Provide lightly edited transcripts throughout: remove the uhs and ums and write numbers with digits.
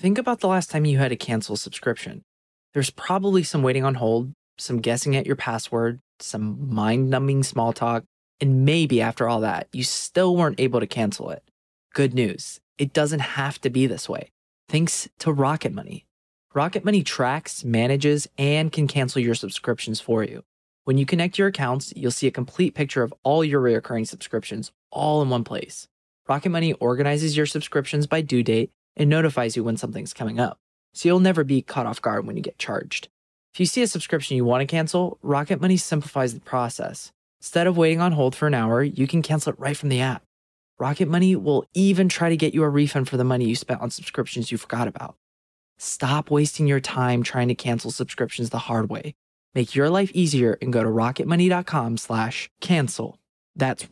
Think about the last time you had to cancel a subscription. There's probably some waiting on hold, some guessing at your password, some mind numbing small talk, and maybe after all that, you still weren't able to cancel it. Good news, it doesn't have to be this way. Thanks to Rocket Money. Rocket Money tracks, manages, and can cancel your subscriptions for you. When you connect your accounts, you'll see a complete picture of all your recurring subscriptions all in one place. Rocket Money organizes your subscriptions by due date and notifies you when something's coming up, so you'll never be caught off guard when you get charged. If you see a subscription you want to cancel, Rocket Money simplifies the process. Instead of waiting on hold for an hour, you can cancel it right from the app. Rocket Money will even try to get you a refund for the money you spent on subscriptions you forgot about. Stop wasting your time trying to cancel subscriptions the hard way. Make your life easier and go to rocketmoney.com/cancel. That's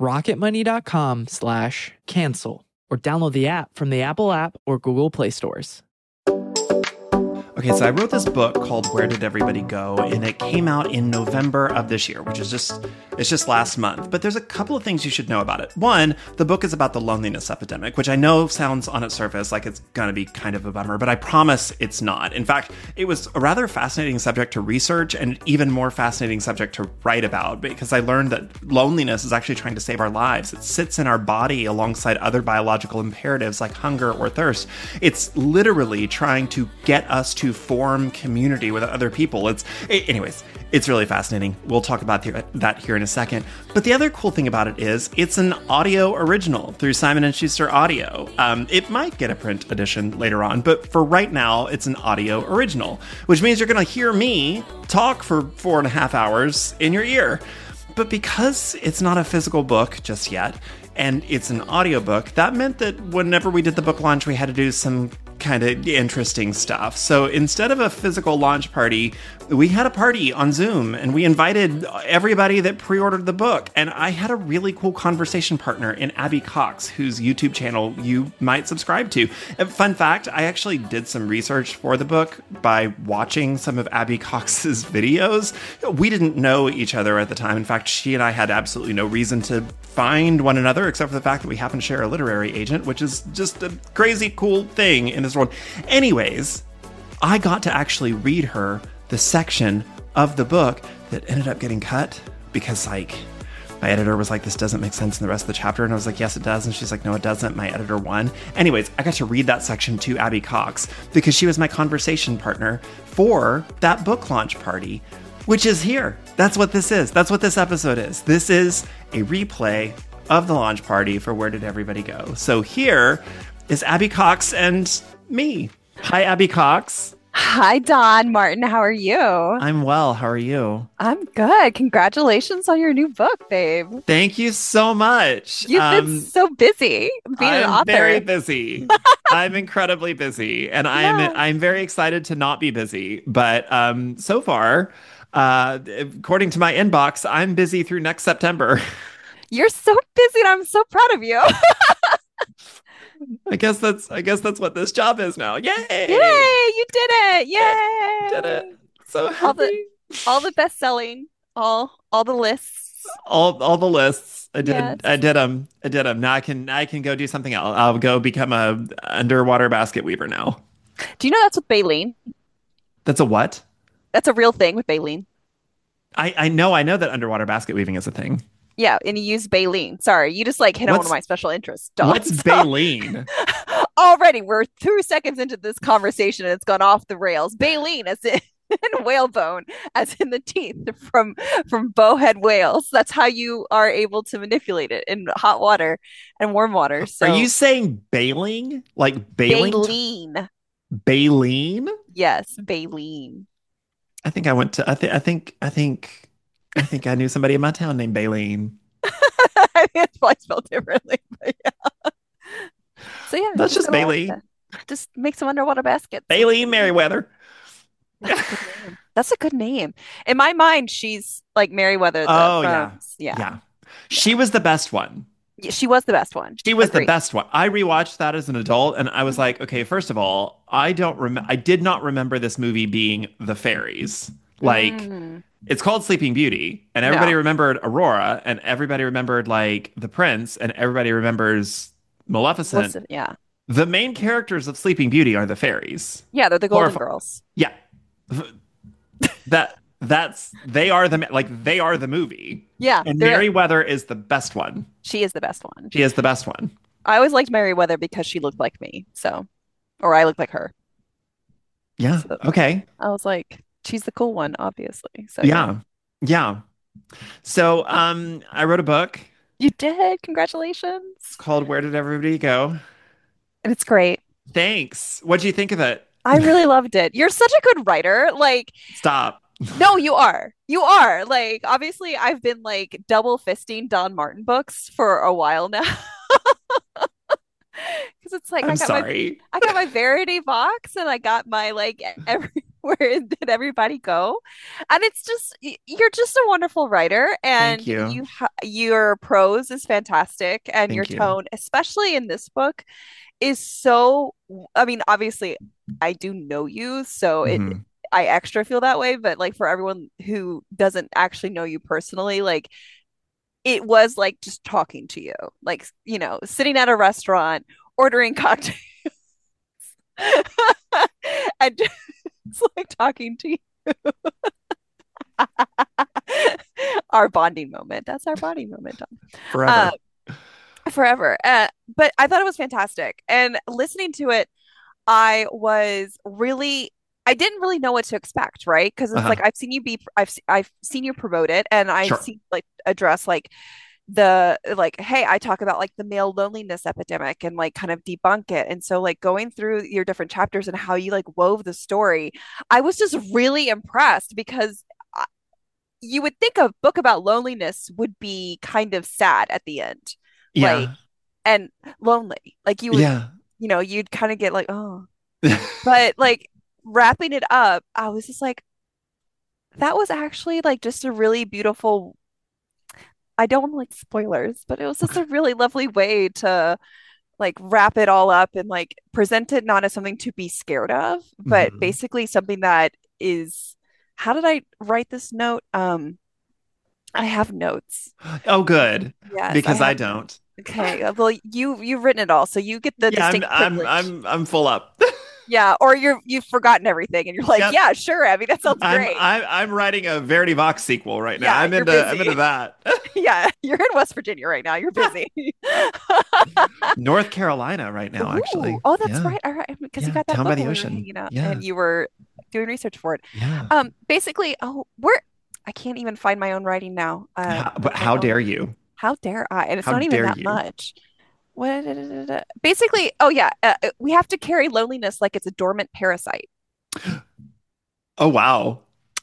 rocketmoney.com/cancel. Or download the app from the Apple app or Google Play stores. Okay, so I wrote this book called Where Did Everybody Go? And it came out in November of this year, which is just last month. But there's a couple of things you should know about it. One, the book is about the loneliness epidemic, which I know sounds on its surface like it's going to be kind of a bummer, but I promise it's not. In fact, it was a rather fascinating subject to research and even more fascinating subject to write about, because I learned that loneliness is actually trying to save our lives. It sits in our body alongside other biological imperatives like hunger or thirst. It's literally trying to get us to form community with other people. Anyways, it's really fascinating. We'll talk about that here in a second. But the other cool thing about it is it's an audio original through Simon & Schuster Audio. It might get a print edition later on, but for right now, it's an audio original, which means you're going to hear me talk for 4.5 hours in your ear. But because it's not a physical book just yet, and it's an audiobook, that meant that whenever we did the book launch, we had to do some kind of interesting stuff. So instead of a physical launch party, we had a party on Zoom, and we invited everybody that pre-ordered the book. And I had a really cool conversation partner in Abby Cox, whose YouTube channel you might subscribe to. And fun fact, I actually did some research for the book by watching some of Abby Cox's videos. We didn't know each other at the time. In fact, she and I had absolutely no reason to find one another, except for the fact that we happen to share a literary agent, which is just a crazy cool thing in this world. Anyways, I got to actually read her the section of the book that ended up getting cut because, like, my editor was like, this doesn't make sense in the rest of the chapter. And I was like, yes, it does. And she's like, no, it doesn't. My editor won. Anyways, I got to read that section to Abby Cox because she was my conversation partner for that book launch party, which is here. That's what this is. That's what this episode is. This is a replay of the launch party for Where Did Everybody Go? So here is Abby Cox and me. Hi, Abby Cox. Hi, Don Martin. How are you? I'm well. How are you? I'm good. Congratulations on your new book, babe. Thank you so much. You've been so busy being an author. I'm very busy. I'm incredibly busy, and I'm very excited to not be busy. But so far, according to my inbox, I'm busy through next September. You're so busy, and I'm so proud of you. I guess that's what this job is now. Yay! Yay! You did it! Yay! Did it! So happy. All the best selling, all the lists, all the lists. I did. Yes. I did them. Now I can go do something else. I'll go become a underwater basket weaver now. Do you know that's with Baleen? That's a what? That's a real thing with Baleen. I know that underwater basket weaving is a thing. Yeah, and you use Baleen. Sorry, you just like hit on one of my special interests. What's Baleen? Already, we're 2 seconds into this conversation and it's gone off the rails. Baleen, as in whalebone, as in the teeth from bowhead whales. That's how you are able to manipulate it in hot water and warm water. So, are you saying bailing? Like bailing? Baleen. Baleen? Yes, Baleen. I think I went to. I think I knew somebody in my town named Baleen. I think it's probably spelled differently, but yeah. So yeah, that's just Baleen. Just make some underwater baskets. Baleen Merriweather. That's a good name. In my mind, she's like Merriweather. Yeah. She was the best one. She was the best one. She was the best one. I rewatched that as an adult, and I was like, okay, first of all, I did not remember this movie being The Fairies. Like, it's called Sleeping Beauty, and everybody remembered Aurora, and everybody remembered like the Prince, and everybody remembers Maleficent. Yeah. The main characters of Sleeping Beauty are the fairies. Yeah, they're the Golden Horrifying. Girls. Yeah, that's they are they are the movie. Yeah, And they're Merryweather is the best one. she is the best one. She is the best one. I always liked Merryweather because she looked like me. So, or I looked like her. Yeah. So Okay. I was like, she's the cool one, obviously. So yeah. Yeah. Yeah. So I wrote a book. You did. It's Congratulations. called Where Did Everybody Go? And it's great. Thanks. What do you think of it? I really loved it. You're such a good writer. Like, Stop. no, you are. You are. Like, obviously, I've been like double fisting Don Martin books for a while now. Because it's like I'm sorry. I got my Verity box and I got my like everywhere did everybody go? And it's just you're just a wonderful writer Thank and you. your prose is fantastic and your Thank you. tone, especially in this book, is so I mean, obviously I do know you, so it Mhm. I extra feel that way, but like for everyone who doesn't actually know you personally, like it was like just talking to you, like, sitting at a restaurant, ordering cocktails and just like talking to you. Our bonding moment. That's our bonding moment, Tom. Uh, Forever. forever. But I thought it was fantastic. And listening to it, I was really I didn't really know what to expect, right? Because it's like Uh-huh. I've seen you promote it and I've Sure. seen like address like the like hey, I talk about like the male loneliness epidemic and like kind of debunk it. And so like going through your different chapters and how you like wove the story, I was just really impressed because you would think a book about loneliness would be kind of sad at the end. Like Yeah. and lonely. Like you would, Yeah. you'd kind of get like, oh, but like wrapping it up, I was just like, that was actually like just a really beautiful. I don't want to like spoilers, but it was just a really lovely way to like wrap it all up and like present it not as something to be scared of, but Mhm. basically something that is, how did I write this note? I have notes. Oh, good. Yes, I Because I have notes. don't. Okay. Well, you've written it all, so you get the Yeah, I'm distinct I'm privilege. I'm I'm full up. Yeah, or you've forgotten everything and you're like, Yep. yeah, sure, Abby, that sounds I'm great. I'm I'm writing a Verity Vox sequel right now. Yeah, I'm you're into busy. that. Yeah, you're in West Virginia right now. You're busy. North Carolina right now, Ooh, actually. oh, that's Yeah. right. All right, because you Yeah. got that Down by book the while we were ocean. hanging out Yeah. and you were doing research for it. Yeah. Basically, oh, we're I can't even find my own writing now. But My how own. dare you? How dare I? And it's How not even dare that you? much. What? Basically, oh yeah, we have to carry loneliness like it's a dormant parasite. Oh, wow.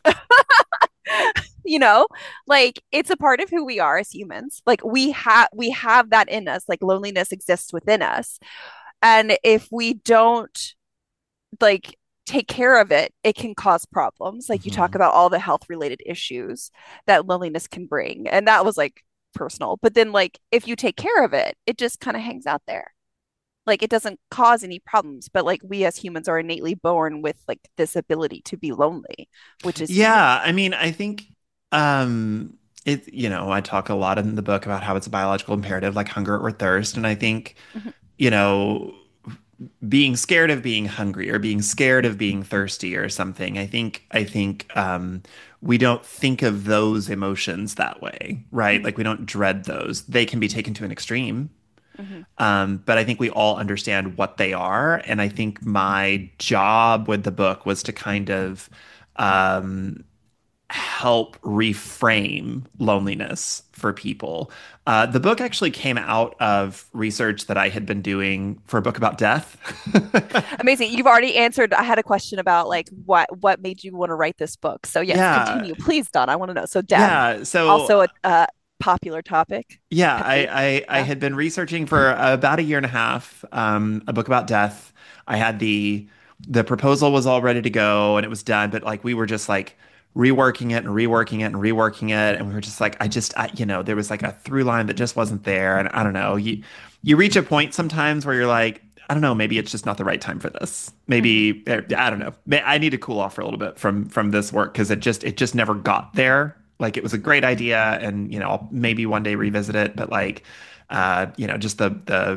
You know, like it's a part of who we are as humans. Like we have that in us. Like loneliness exists within us. And if we don't like take care of it, it can cause problems. Like you talk Mhm. about all the health related issues that loneliness can bring. And that was like personal. But then like if you take care of it, it just kind of hangs out there. Like it doesn't cause any problems, but like we as humans are innately born with like this ability to be lonely, which is human. Yeah, I mean, I think um I talk a lot in the book about how it's a biological imperative like hunger or thirst, and I think, Mhm. you know, being scared of being hungry or being scared of being thirsty or something. I think we don't think of those emotions that way, right? Mhm. Like we don't dread those. They can be taken to an extreme. Mhm. But I think we all understand what they are. And I think my job with the book was to kind of um, help reframe loneliness for people. The book actually came out of research that I had been doing for a book about death. Amazing. You've already answered. I had a question about like what made you want to write this book. So yes, Yeah, continue, please, Don. I want to know. So death, yeah. So also a popular topic. yeah, Pet peeve. I Yeah. had been researching for about a year and a half, a book about death. I had the proposal was all ready to go and it was done, but like we were just like reworking it and reworking it and reworking it, and we were just like, there was like a through line that just wasn't there, and I don't know. You reach a point sometimes where you're like, I don't know, maybe it's just not the right time for this. Mhm. Maybe I don't know. I need to cool off for a little bit from this work because it just never got there. Like it was a great idea, and I'll maybe one day revisit it, but like just the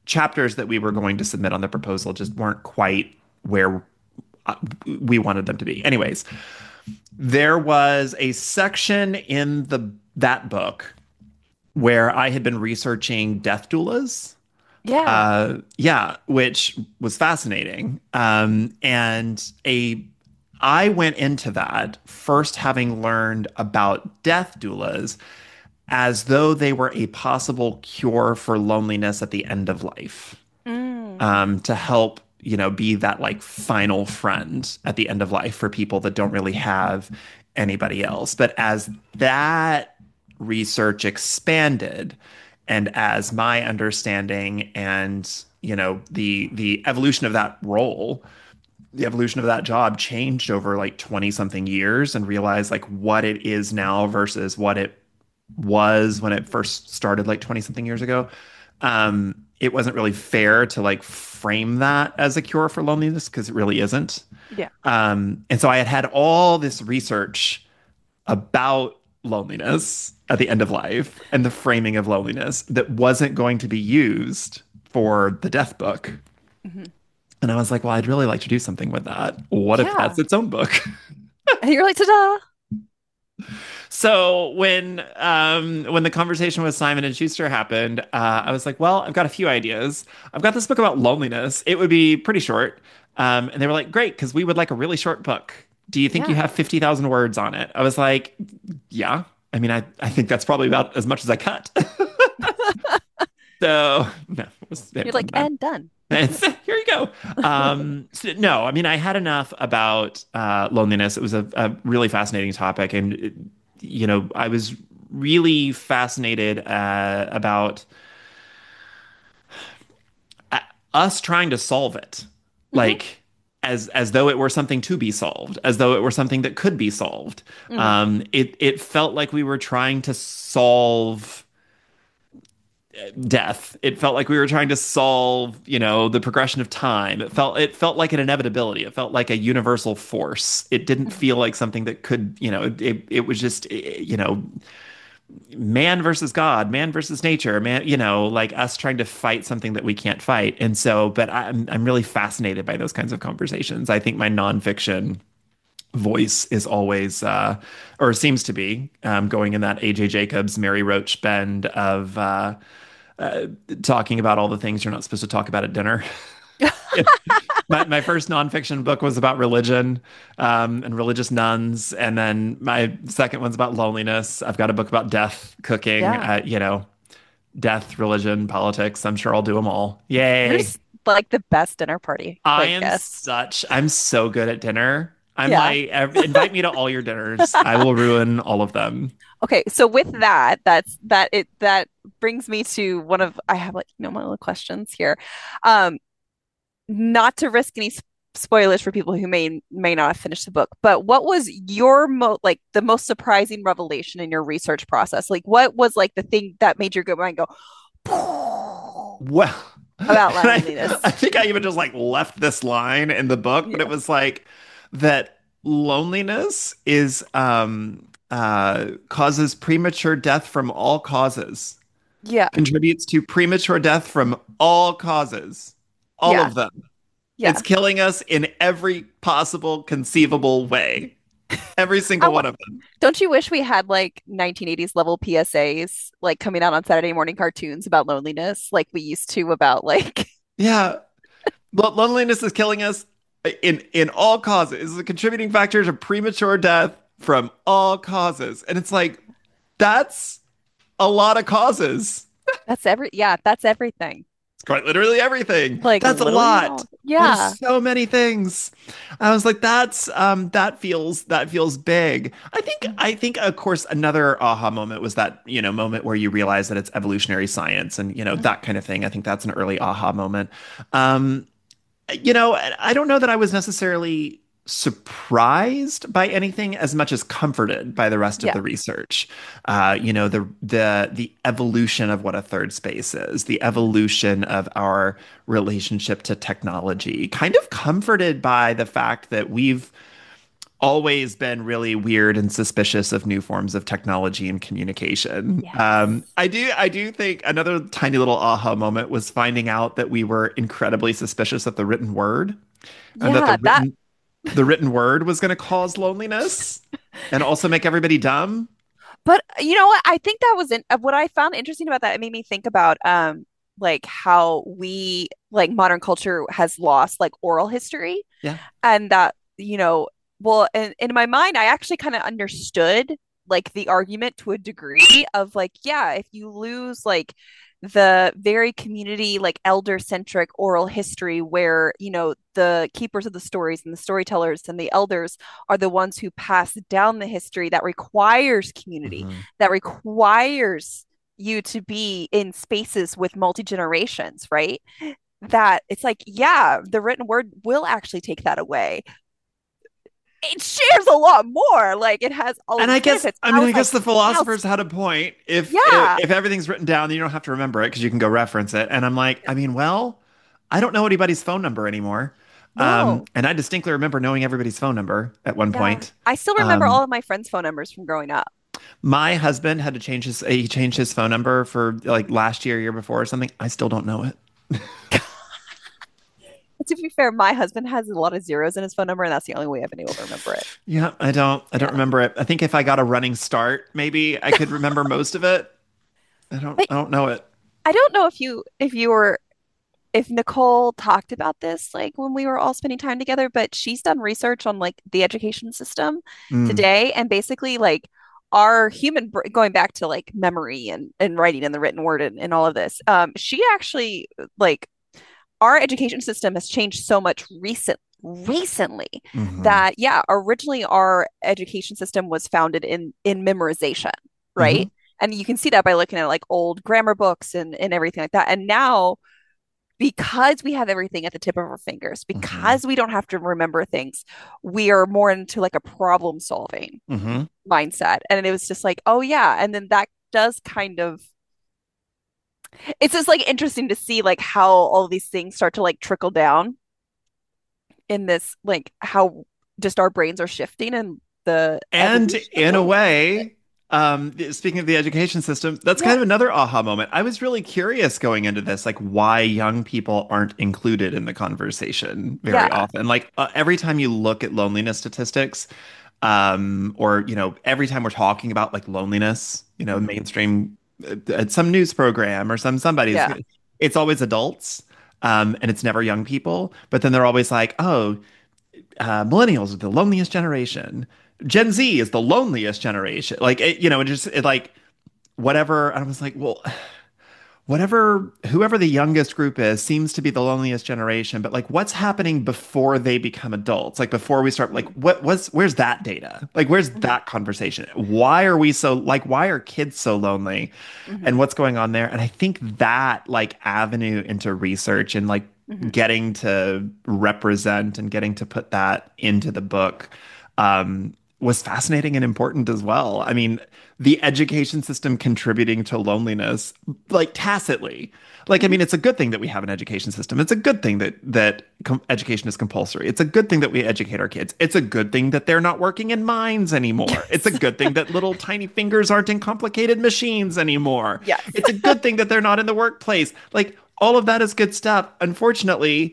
chapters that we were going to submit on the proposal just weren't quite where uh, we wanted them to be. Anyways, there was a section in the that book where I had been researching death doulas. Yeah. Yeah, which was fascinating. And I went into that first having learned about death doulas as though they were a possible cure for loneliness at the end of life, Mm. to help, be that like final friend at the end of life for people that don't really have anybody else. But as that research expanded, and as my understanding and the evolution of that role, the evolution of that job changed over like 20 something years, and realized like what it is now versus what it was when it first started like 20 something years ago. It wasn't really fair to like frame that as a cure for loneliness, because it really isn't. Yeah. And so I had all this research about loneliness at the end of life and the framing of loneliness that wasn't going to be used for the death book. Hmm. And I was like, well, I'd really like to do something with that. What if Yeah. that's its own book? And you're like, ta-da. So when the conversation with Simon and Schuster happened, I was like, well, I've got a few ideas. I've got this book about loneliness. It would be pretty short. And they were like, great, because we would like a really short book. Do you think you Yeah. have 50,000 words on it? I was like, yeah. I mean, I think that's probably about as much as I cut. So no, it You're like, wasn't bad. and done. Here you go. No, I mean, I had enough about loneliness. It was a really fascinating topic, and I was really fascinated about uh, us trying to solve it, Hmm. like as though it were something to be solved, as though it were something that could be solved. Hmm. It felt like we were trying to solve death. It felt like we were trying to solve, the progression of time. It felt like an inevitability. It felt like a universal force. It didn't Hmm. feel like something that could, it was just, man versus God, man versus nature, man, like us trying to fight something that we can't fight. And so, but I'm really fascinated by those kinds of conversations. I think my nonfiction voice is always, or seems to be, going in that AJ Jacobs, Mary Roach bend of, talking about all the things you're not supposed to talk about at dinner. My first nonfiction book was about religion, and religious nuns. And then my second one's about loneliness. I've got a book about death, cooking, Yeah. death, religion, politics. I'm sure I'll do them all. You're Yay. just like the best dinner party, like guest. I'm so good at dinner. I'm Yeah. like, invite me to all your dinners. I will ruin all of them. Okay, so with that, that brings me to one of I have like my little questions here. Um, Not to risk any spoilers for people who may not have finished the book, but what was your the most surprising revelation in your research process? Like what was like the thing that made your good mind go Well, about and I loneliness? think I even just like left this line in the book, but it Yeah. was like that loneliness is causes premature death from all causes, Yeah. contributes to premature death from all causes, all Yeah. of them. It's Yeah. killing us in every possible conceivable way, every I single wa- one of them. don't you wish we had like 1980s level PSAs like coming out on Saturday morning cartoons about loneliness like we used to about like Yeah, loneliness is killing us in all causes. It's a contributing factor to premature death from all causes. And it's like, that's a lot of causes. that's everything. It's quite literally everything. Like That's a literally lot. all. There's Yeah. so many things. I was like, that feels big. I think of course another aha moment was that, moment where you realize that it's evolutionary science, and, Mhm. that kind of thing. I think that's an early aha moment. Um, I don't know that I was necessarily surprised by anything as much as comforted by the rest of Yeah. the research. The evolution of what a third space is, the evolution of our relationship to technology, kind of comforted by the fact that always been really weird and suspicious of new forms of technology and communication. Yes. I do think another tiny little aha moment was finding out that we were incredibly suspicious of the written word, and that Yeah, that the written word was going to cause loneliness and also make everybody dumb. but you know what? I think that was what I found interesting about that. It made me think about like how we like modern culture has lost like oral history Yeah. and that, well, in my mind, I actually kind of understood like the argument to a degree of like, yeah, if you lose like the very community, like elder centric oral history where, the keepers of the stories and the storytellers and the elders are the ones who pass down the history that requires community, Mhm. that requires you to be in spaces with multi generations, right? That it's like, yeah, the written word will actually take that away. It shares a lot more. Like it has all of And its benefits. I I mean, I was like, guess the wow, philosophers had a point. yeah, If everything's written down, then you don't have to remember it because you can go reference it. And I'm like, I mean, well, I don't know anybody's phone number anymore. no, And I distinctly remember knowing everybody's phone number at one yeah. point. I still remember Um, all of my friends' phone numbers from growing up. my husband had to change he changed his phone number for like last year before or something. I still don't know it. To be fair, my husband has a lot of zeros in his phone number, and that's the only way I've been able to remember it. Yeah, I don't Yeah. remember it. I think if I got a running start, maybe I could remember most of it. But I don't know it. I don't know if you were if Nicole talked about this like when we were all spending time together, but she's done research on like the education system Mm, today and basically like our going back to like memory and writing and the written word and all of this. She actually like our education system has changed so much recently hmm that yeah, originally our education system was founded in memorization, hmm right? And you can see that by looking at like old grammar books and everything like that. And now because we have everything at the tip of our fingers, hmm because we don't have to remember things, we are more into like a problem solving hmm mindset. And it was just like, oh yeah. And then that does kind of it's just like interesting to see like how all these things start to like trickle down in this like how just our brains are shifting and the And evolution of in a loneliness. way, speaking of the education system, that's kind Yeah. of another aha moment. I was really curious going into this, like why young people aren't included in the conversation very Yeah. often. Like every time you look at loneliness statistics, or every time we're talking about like loneliness, Mhm. mainstream, at some news program or somebody's, Yeah. it's always adults, and it's never young people. But then they're always like, oh, millennials are the loneliest generation. Gen Z is the loneliest generation. Like like whatever. I was like, well, whatever, whoever the youngest group is seems to be the loneliest generation. But like, what's happening before they become adults? Like before we start, like, Mhm. where's that data? Like, where's Mhm. that conversation? Why are we so like, why are kids so lonely? Mhm. And what's going on there? And I think that like avenue into research and like Mhm. getting to represent and getting to put that into the book was fascinating and important as well. I mean, the education system contributing to loneliness, like tacitly. Like, I Mhm. mean, it's a good thing that we have an education system. It's a good thing that education is compulsory. It's a good thing that we educate our kids. It's a good thing that they're not working in mines anymore. It's a Yes. good thing that little tiny fingers aren't in complicated machines anymore. Yes. It's a good thing that they're not in the workplace. Like, all of that is good stuff. Unfortunately,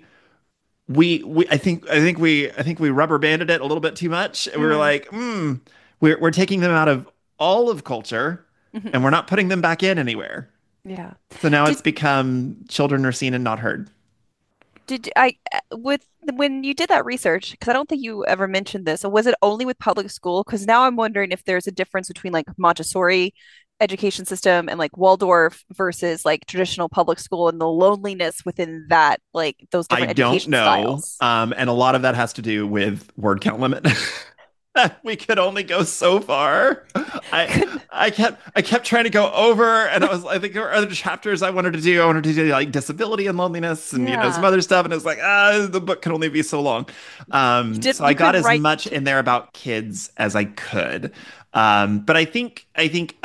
I think we rubber banded it a little bit too much. And we were Mm. like, we're taking them out of all of culture Mhm. and we're not putting them back in anywhere. Yeah. So now Did it's become children are seen and not heard. did I with when you did that research, because I don't think you ever mentioned this, was it only with public school? Because now I'm wondering if there's a difference between like Montessori education system and like Waldorf versus like traditional public school and the loneliness within that, like those I different don't education know. styles. And a lot of that has to do with word count limit. We could only go so far. I Could, I kept trying to go over, and I think there were other chapters I wanted to do. I wanted to do like disability and loneliness, and some yeah. other stuff. And it's like the book can only be so long. So I You got couldn't as write much in there about kids as I could. But I think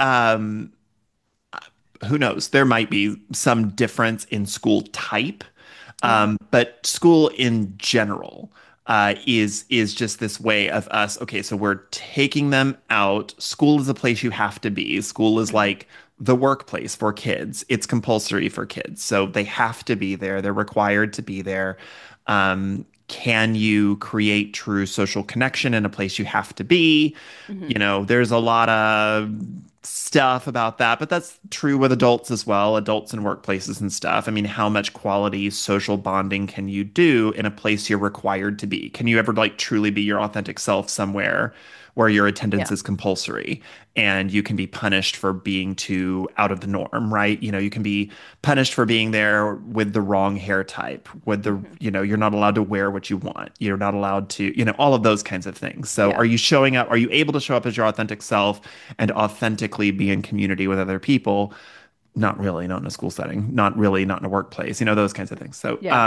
who knows? There might be some difference in school type, yeah. but school in general. is just this way of us. Okay, so we're taking them out. School is a place you have to be. School is Mhm. like the workplace for kids. It's compulsory for kids, so they have to be there. They're required to be there. Can you create true social connection in a place you have to be? Mhm. You know, there's a lot of stuff about that, but that's true with adults as well, adults in workplaces and stuff. I mean, how much quality social bonding can you do in a place you're required to be? Can you ever like truly be your authentic self somewhere where your attendance Yeah. is compulsory and you can be punished for being too out of the norm, right? You know, you can be punished for being there with the wrong hair type, with the, Mhm. you know, you're not allowed to wear what you want. You're not allowed to, you know, all of those kinds of things. So Yeah. are you showing up? Are you able to show up as your authentic self and authentically be in community with other people? Not really, not in a school setting, not really, not in a workplace, you know, those kinds of things. So, Yeah.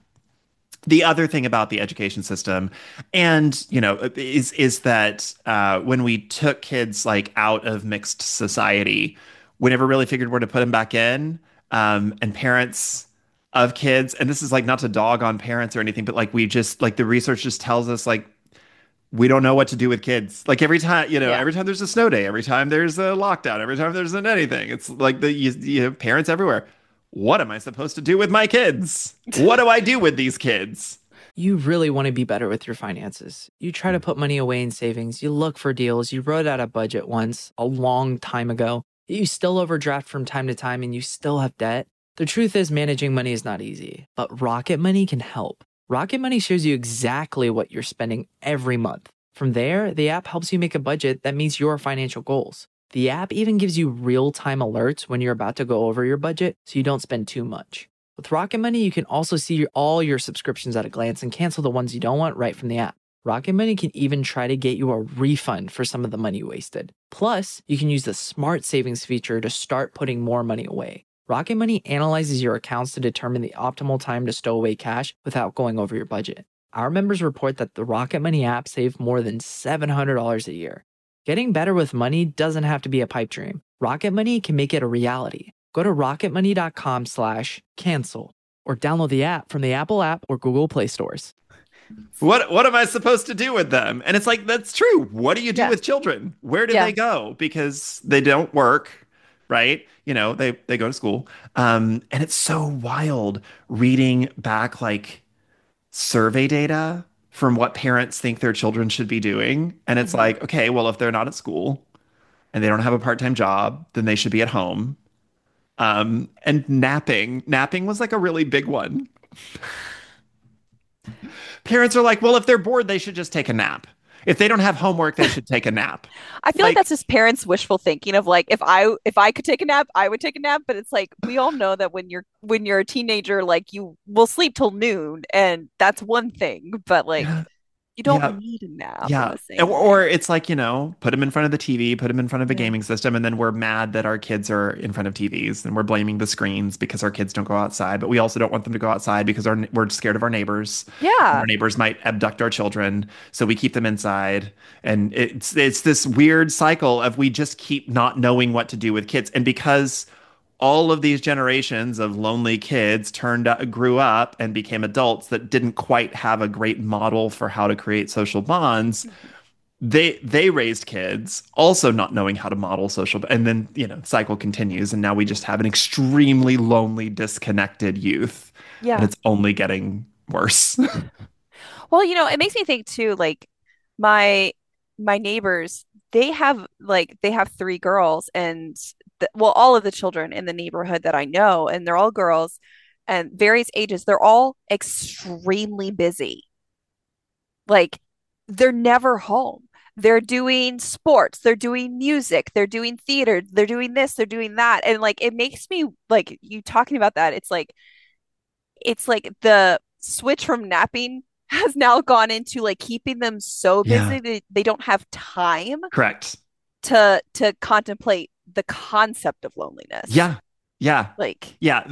the other thing about the education system and you know is that when we took kids like out of mixed society we never really figured where to put them back in and parents of kids and this is like not to dog on parents or anything but like we just like the research just tells us like we don't know what to do with kids. Like every time, you know, Yeah. every time there's a snow day, every time there's a lockdown, every time there's an anything, it's like you have parents everywhere. What am I supposed to do with my kids? What do I do with these kids? You really want to be better with your finances. You try to put money away in savings, you look for deals, you wrote out a budget once a long time ago, you still overdraft from time to time and you still have debt. The truth is, managing money is not easy, but Rocket Money can help. Rocket Money shows you exactly what you're spending every month. From there, the app helps you make a budget that meets your financial goals. The app even gives you real time alerts when you're about to go over your budget so you don't spend too much. With Rocket Money, you can also see all your subscriptions at a glance and cancel the ones you don't want right from the app. Rocket Money can even try to get you a refund for some of the money wasted. Plus, you can use the smart savings feature to start putting more money away. Rocket Money analyzes your accounts to determine the optimal time to stow away cash without going over your budget. Our members report that the Rocket Money app saved more than $700 a year. Getting better with money doesn't have to be a pipe dream. Rocket Money can make it a reality. Go to rocketmoney.com/cancel or download the app from the Apple app or Google Play stores. What am I supposed to do with them? And it's like that's true. What do you do Yeah. with children? Where do Yeah. they go? Because they don't work, right? You know, they go to school. And it's so wild reading back like survey data from what parents think their children should be doing. And it's Mhm. like, okay, well, if they're not at school and they don't have a part-time job, then they should be at home. And napping was like a really big one. Parents are like, well, if they're bored, they should just take a nap. If they don't have homework, they should take a nap. I feel like Like, that's just parents' wishful thinking of like if I could take a nap, I would take a nap. But it's like we all know that when you're a teenager, like you will sleep till noon, and that's one thing. But like yeah, you don't yeah, need a nap in yeah. the same Or way. it's like, you know, put them in front of the TV, put them in front of a Yeah. gaming system, and then we're mad that our kids are in front of TVs and we're blaming the screens because our kids don't go outside. But we also don't want them to go outside because we're scared of our neighbors and Yeah. our neighbors might abduct our children. So we keep them inside. And it's this weird cycle of we just keep not knowing what to do with kids. And because all of these generations of lonely kids grew up and became adults that didn't quite have a great model for how to create social bonds they raised kids also not knowing how to model social and then you know the cycle continues and now we just have an extremely lonely disconnected youth and Yeah. it's only getting worse. Well, it makes me think too, like my my neighbors, they have three girls and all of the children in the neighborhood that I know, and they're all girls and various ages. They're all extremely busy. Like they're never home. They're doing sports, they're doing music, they're doing theater, they're doing this, they're doing that. And like it makes me like you talking about that, it's like the switch from napping has now gone into like keeping them so Yeah, busy they don't have time correct. to contemplate the concept of loneliness. Yeah, yeah, Like, yeah.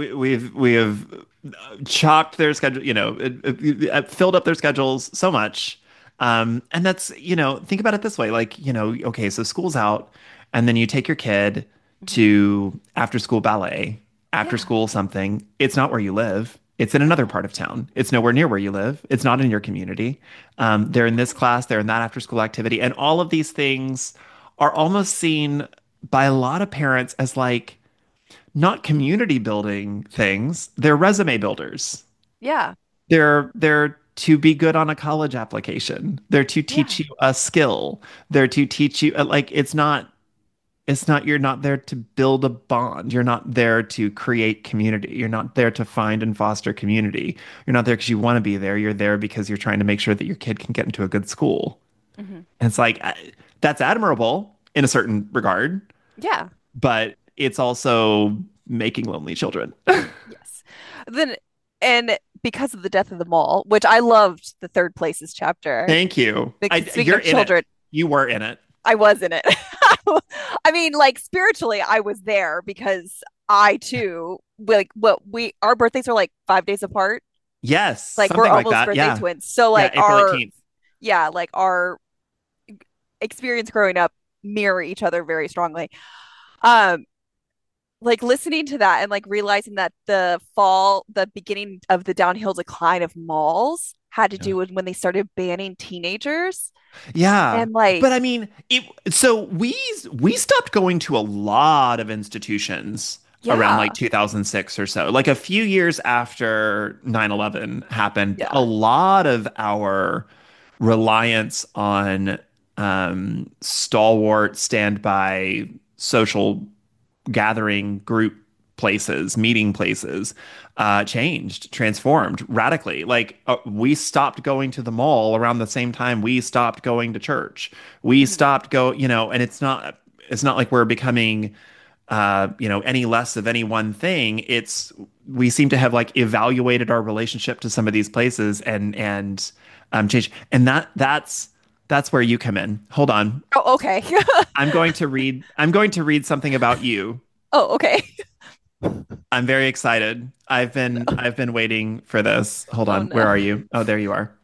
We have chopped their schedule, you know, filled up their schedules so much. And that's, you know, think about it this way, like, you know, okay, so school's out, and then you take your kid mhm. to after school ballet, after Yeah. school something. It's not where you live. It's in another part of town. It's nowhere near where you live. It's not in your community. They're in this class, they're in that after school activity. And all of these things are almost seen by a lot of parents as like not community building things, they're resume builders. Yeah. They're to be good on a college application. They're to teach Yeah. you a skill. They're to teach you like it's not you're not there to build a bond. You're not there to create community. You're not there to find and foster community. You're not there because you want to be there. You're there because you're trying to make sure that your kid can get into a good school. Hmm. And it's like that's admirable in a certain regard, Yeah. but it's also making lonely children. Yes. Then, and because of the death of the mall, which I loved the third places chapter. Thank you. Speaking You're of in it. children, You were in it. I was in it. I mean, like spiritually, I was there because I too, like, what our birthdays are like 5 days apart. Yes, Like we're something like almost that. birthday Yeah. twins. So Yeah, like April 18th. yeah, like our experience growing up mirror each other very strongly. Um, like listening to that and like realizing that the beginning of the downhill decline of malls had to Yeah. do with when they started banning teenagers Yeah. and like, But I mean, so we stopped going to a lot of institutions around like yeah, 2006 or so. Like a few years after 9/11 happened, a yeah, lot of our reliance on stalwart standby social gathering group places, meeting places, changed, transformed radically. Like we stopped going to the mall around the same time we stopped going to church. We mhm, stopped and it's not like we're becoming any less of any one thing. It's we seem to have like evaluated our relationship to some of these places and changed. And that's where you come in. Hold on. oh, okay. I'm going to read something about you. Oh, okay. I'm very excited. I've been waiting for this. Hold Oh on. Where no. are you? Oh, there you are.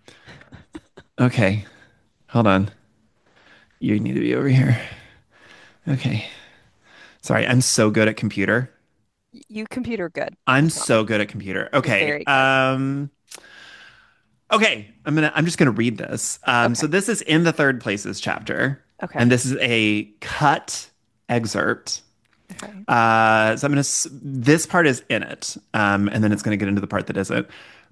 Okay. Hold on. You need to be over here. Okay. Sorry, I'm so good at computer. You computer good. I I'm so promise. good at computer. You're Okay. very good. Okay. I'm just gonna read this. So Okay. this is in the third places chapter, Okay. and this is a cut excerpt. Okay. So this part is in it, and then it's gonna get into the part that isn't.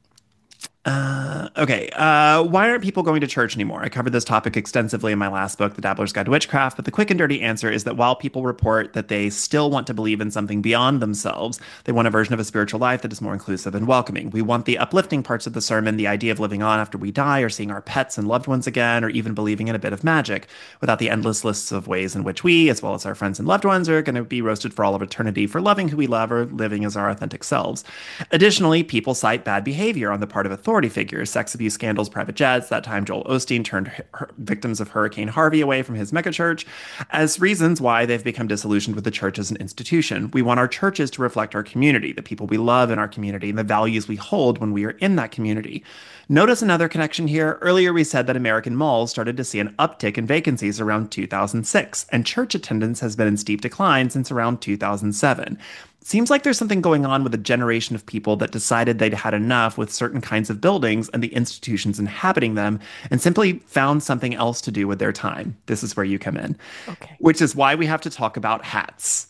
Okay. Why aren't people going to church anymore? I covered this topic extensively in my last book, The Dabbler's Guide to Witchcraft, but the quick and dirty answer is that while people report that they still want to believe in something beyond themselves, they want a version of a spiritual life that is more inclusive and welcoming. We want the uplifting parts of the sermon, the idea of living on after we die, or seeing our pets and loved ones again, or even believing in a bit of magic, without the endless lists of ways in which we, as well as our friends and loved ones, are going to be roasted for all of eternity for loving who we love or living as our authentic selves. Additionally, people cite bad behavior on the part of authority figures, sex abuse scandals, private jets. That time, Joel Osteen turned victims of Hurricane Harvey away from his megachurch as reasons why they've become disillusioned with the church as an institution. We want our churches to reflect our community, the people we love in our community, and the values we hold when we are in that community. Notice another connection here. Earlier, we said that American malls started to see an uptick in vacancies around 2006, and church attendance has been in steep decline since around 2007. Seems like there's something going on with a generation of people that decided they'd had enough with certain kinds of buildings and the institutions inhabiting them and simply found something else to do with their time. This is where you come in, Okay. which is why we have to talk about hats.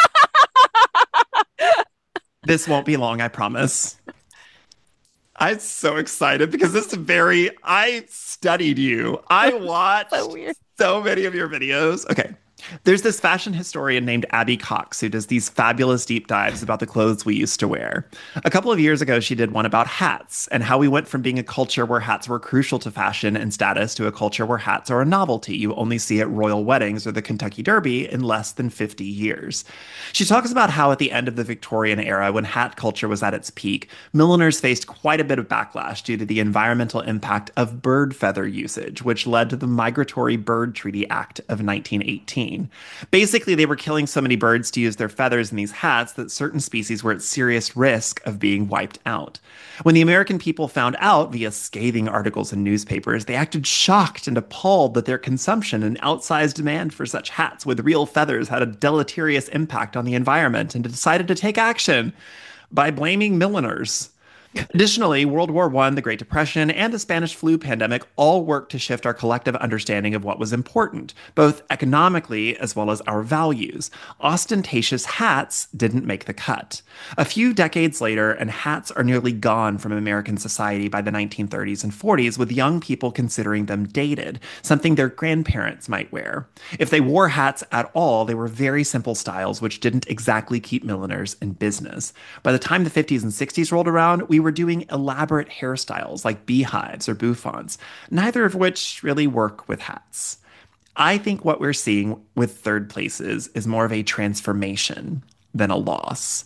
This won't be long, I promise. I'm so excited because I studied you. I So watched weird. so many of your videos. Okay. There's this fashion historian named Abby Cox who does these fabulous deep dives about the clothes we used to wear. A couple of years ago, she did one about hats and how we went from being a culture where hats were crucial to fashion and status to a culture where hats are a novelty you only see at royal weddings or the Kentucky Derby in less than 50 years. She talks about how at the end of the Victorian era, when hat culture was at its peak, milliners faced quite a bit of backlash due to the environmental impact of bird feather usage, which led to the Migratory Bird Treaty Act of 1918. Basically, they were killing so many birds to use their feathers in these hats that certain species were at serious risk of being wiped out. When the American people found out via scathing articles in newspapers, they acted shocked and appalled that their consumption and outsized demand for such hats with real feathers had a deleterious impact on the environment and decided to take action by blaming milliners. Additionally, World War I, the Great Depression, and the Spanish flu pandemic all worked to shift our collective understanding of what was important, both economically as well as our values. Ostentatious hats didn't make the cut. A few decades later, and hats are nearly gone from American society by the 1930s and 40s, with young people considering them dated, something their grandparents might wear. If they wore hats at all, they were very simple styles which didn't exactly keep milliners in business. By the time the 50s and 60s rolled around, we were doing elaborate hairstyles like beehives or bouffants, neither of which really work with hats. I think what we're seeing with third places is more of a transformation than a loss.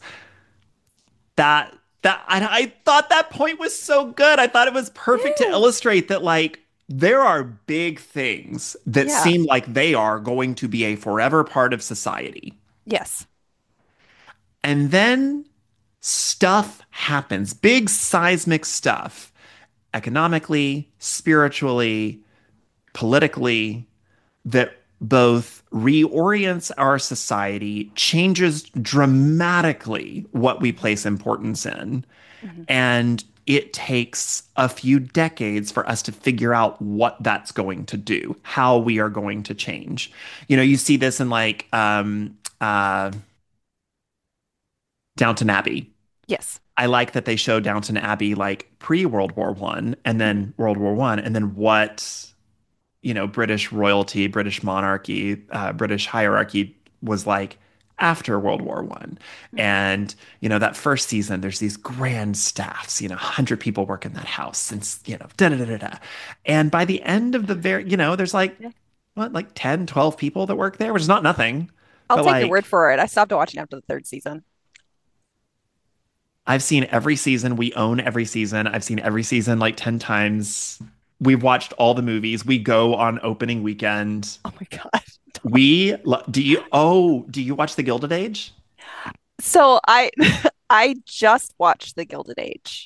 I thought that point was so good. I thought it was perfect to Yeah. illustrate that like there are big things that Yeah. seem like they are going to be a forever part of society. Yes. And then stuff happens, big seismic stuff, economically, spiritually, politically, that both reorients our society, changes dramatically what we place importance in, Mhm. and it takes a few decades for us to figure out what that's going to do, how we are going to change. You know, you see this in like Downton Abbey. Yes. I like that they show Downton Abbey like pre-World War One and then World War One, and then what, you know, British royalty, British monarchy, British hierarchy was like after World War One. And, you know, that first season, there's these grand staffs, you know, 100 people work in that house and, you know, da da da da da. And by the end of the very, you know, there's like, Yeah. what, like 10, 12 people that work there, which is not nothing. I'll But take your like, word for it. I stopped watching after the third season. I've seen every season. We own every season. I've seen every season like 10 times. We've watched all the movies. We go on opening weekend. Oh my God. Do you watch The Gilded Age? So I just watched The Gilded Age.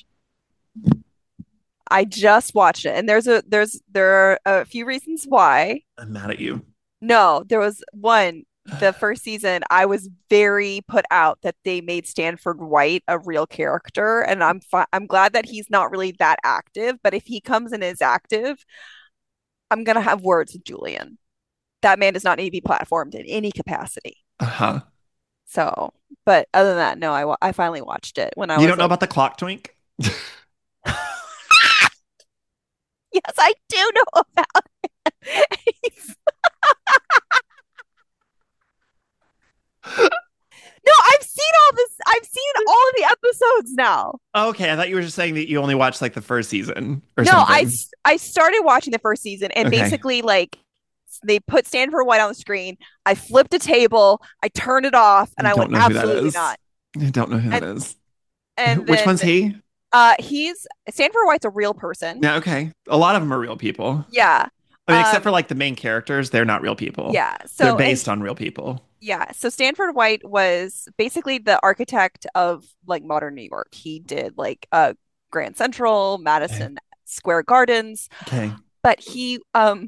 I just watched it, and there are a few reasons wine. I'm mad at you. No, there was one. The first season, I was very put out that they made Stanford White a real character, and I'm glad that he's not really that active. But if he comes in as active, I'm gonna have words with Julian. That man does not need to be platformed in any capacity. Uh-huh. So, but other than that, no, I finally watched it when I You was don't know like, about the clock twink? yes, I do know about it. No, I've seen all this. I've seen all of the episodes now. Okay, I thought you were just saying that you only watched like the first season or No, something. I started watching the first season and Okay. basically like they put Stanford White on the screen. I flipped a table, I turned it off, and I I don't went, know who that absolutely is. not. I don't know who that And is. and Which then one's he? he's Stanford White's a real person. Yeah, okay. A lot of them are real people. Yeah. I mean, except for Um, like the main characters, they're not real people. yeah. They're So and based on real people. yeah, so Stanford White was basically the architect of like modern New York. He did like Grand Central, Okay. Madison Square Gardens, Okay. but he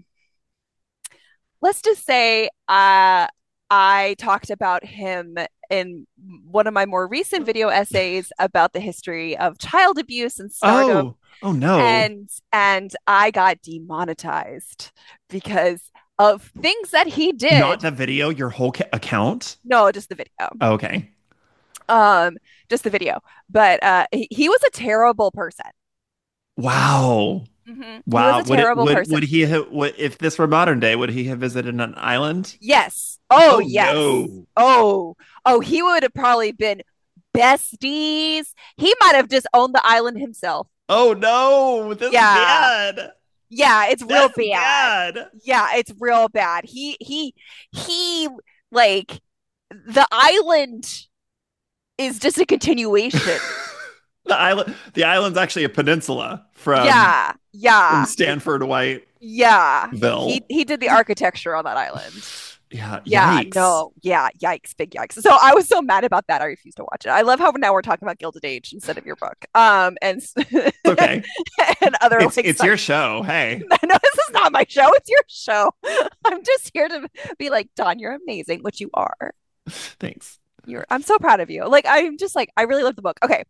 let's just say I talked about him in one of my more recent video essays about the history of child abuse and stardom, Oh, oh no. and I got demonetized because of things that he Not did. the video, your whole account? No, just the video. Oh, okay. Um, just the video. But he was a terrible person. Wow. He was a Wow. terrible Would person. he have, if this were modern day, would he have visited an island? Yes. Oh, Oh yes. no. Oh, he would have probably been besties. He might have just owned the island himself. Oh no. This is Yeah. bad. Yeah, it's real That's bad. bad. Yeah, it's real bad. He like the island is just a continuation. The island's actually a peninsula Yeah. from Yeah. Stanford Whiteville. Yeah. He did the architecture on that island. Yeah, Yeah, yikes. no, yeah, yikes, big yikes. So I was so mad about that. I refused to watch it. I love how now we're talking about Gilded Age instead of your book. And Okay. and other like It's your show. Hey, no, this is not my show. It's your show. I'm just here to be like, Don, you're amazing, which you are. thanks. I'm so proud of you. Like I'm just like I really love the book. Okay.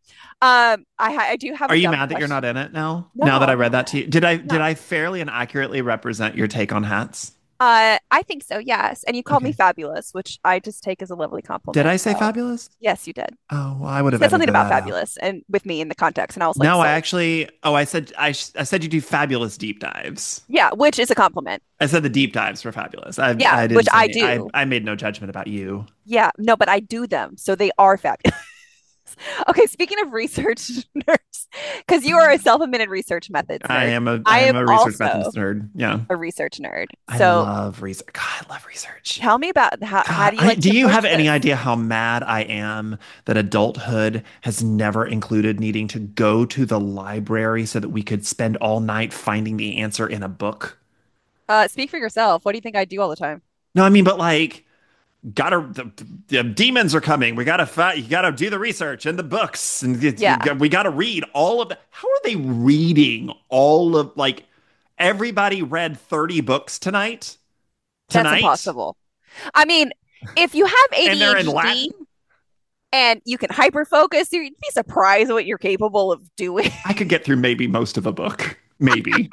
I do have Are a you dumb mad that you're not question. in it now? No, Now that I I'm read that not. to you, did I No. fairly and accurately represent your take on hats? I think so, yes. And you called me Okay. fabulous, which I just take as a lovely Did compliment. I say So fabulous? yes, you did. Oh, well, I would You have said something edited about that out. fabulous and with me in the context, and I was like No, I sold. actually. Oh, I said you do fabulous deep dives. Yeah, which is a compliment. I said the deep dives were fabulous. Yeah, I which didn't say I any. do. I made no judgment about you. Yeah, no, but I do them, so they are fabulous. Okay, speaking of research nerds, because you are a self-admitted research methods nerd, I I am am a research methods also nerd. Yeah. a research nerd. I So love research. God, I love research. tell me about how God, do you like do to you have approach any this? idea how mad I am that adulthood has never included needing to go to the library so that we could spend all night finding the answer in a book? Speak for yourself. What do you think I do all the time? No, I mean, but like, gotta the demons are coming. We gotta fight. You gotta do the research and the books, and Yeah, we gotta read all of the. How are they reading all of like? Everybody read 30 books tonight. that's Tonight, impossible. I mean, if you have and they're in ADHD Latin. and you can hyper focus, you'd be surprised what you're capable of doing. I could get through maybe most of a book, maybe.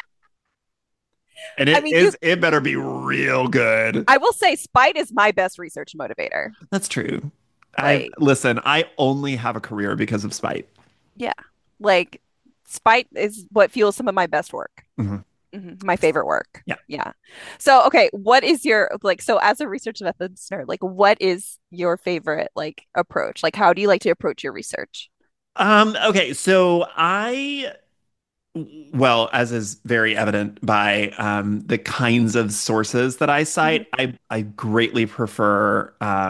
And I mean, you it better be real good. I will say spite is my best research motivator. That's true. I Like, listen, I only have a career because of spite. yeah. Like spite is what fuels some of my best work. Mhm. My favorite work. Yeah. Yeah. So, okay, what is your like so as a research methods nerd, like what is your favorite like approach? Like how do you like to approach your research? Okay, so I well, as is very evident by the kinds of sources that I Mhm. cite, I greatly prefer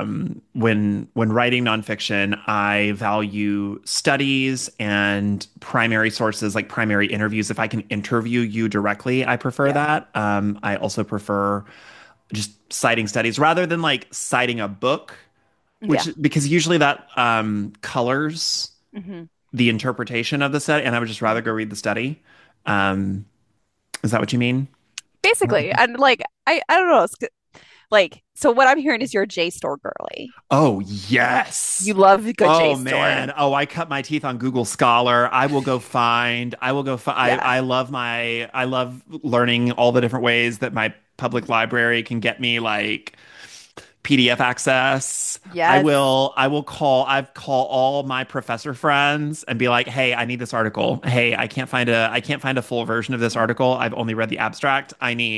when writing nonfiction, I value studies and primary sources like primary interviews. If I can interview you directly, I prefer Yeah. that. I also prefer just citing studies rather than like citing a book, Yeah. which because usually that colors Hmm. the interpretation of the study, and I would just rather go read the study. Um, is that what you mean? Basically. And like I don't know. Like so what I'm hearing is you're a JSTOR girly. Oh, yes. You love a good Oh JSTOR. man. Oh, I cut my teeth on Google Scholar. I will go find Yeah. I love learning all the different ways that my public library can get me like PDF access. Yes. I've call all my professor friends and be like, "Hey, I need this article. Hey, I can't find a full version of this article. I've only read the abstract.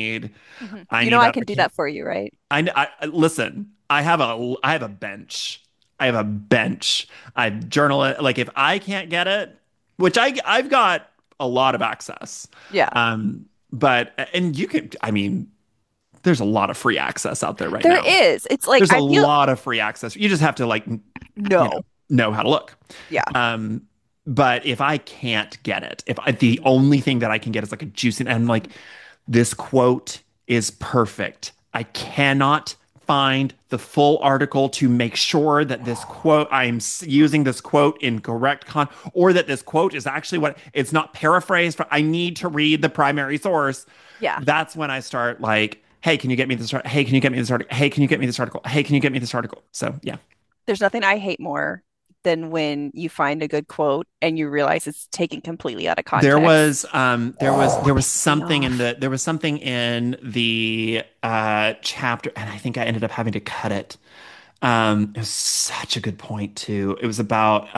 I You know need I that. can do that for you, right? Listen, I have a bench. I have a bench. I journal it. Like if I can't get it, which I've got a lot of access. Yeah. But and you can, I mean, there's a lot of free access out there right There now. is. It's like There's a I feel lot of free access. You just have to like, no. know how to look. Yeah. Um, but if I can't get it, if I, the only thing that I can get is like a juicy, and I'm like, this quote is perfect. I cannot find the full article to make sure that this quote, using this quote in correct or that this quote is actually what it's not paraphrased. I need to read the primary source. Yeah. That's when I start like, hey, can you get me this? Hey, can you get me this article? Hey, can you get me this article? Hey, can you get me this article? So yeah. There's nothing I hate more than when you find a good quote and you realize it's taken completely out of context. There was Piss me something off. there was something in the chapter, and I think I ended up having to cut it. It was such a good point too. It was about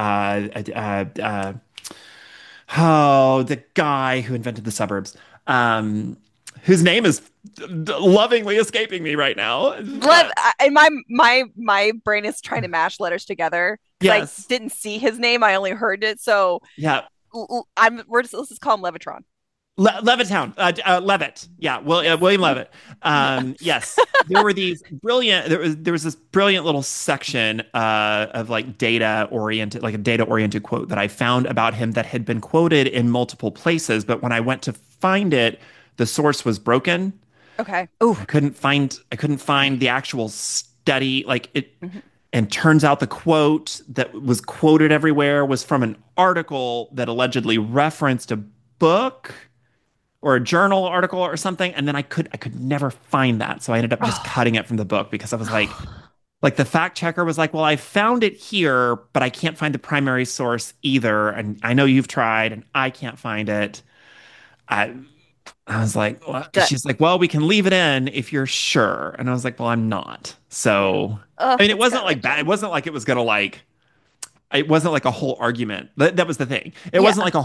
oh, the guy who invented the suburbs, whose name is lovingly escaping me right now. And my brain is trying to mash letters together because I Yes, didn't see his name. I only heard it. So yeah, let's just call him Levitron. Levittown, Levitt, yeah, Yes. William Levitt. Yeah. Yes, there was this brilliant little section of like data oriented, like a data oriented quote that I found about him that had been quoted in multiple places, but when I went to find it, the source was broken. Okay. Oh. I couldn't find the actual study, like it. Mhm. And turns out the quote that was quoted everywhere was from an article that allegedly referenced a book or a journal article or something, and then I could never find that, so I ended up just Oh. cutting it from the book because I was like, Like the fact checker was like, well, I found it here, but I can't find the primary source either. And I know you've tried and I can't find it. I I was like, what? That, She's like, well, we can leave it in if you're sure. And I was like, well, I'm not. So, oh, I mean, it it's wasn't like bad. It gut-wrenching. wasn't like it was gonna like, it wasn't like a whole argument. That was the thing. It Yeah. wasn't like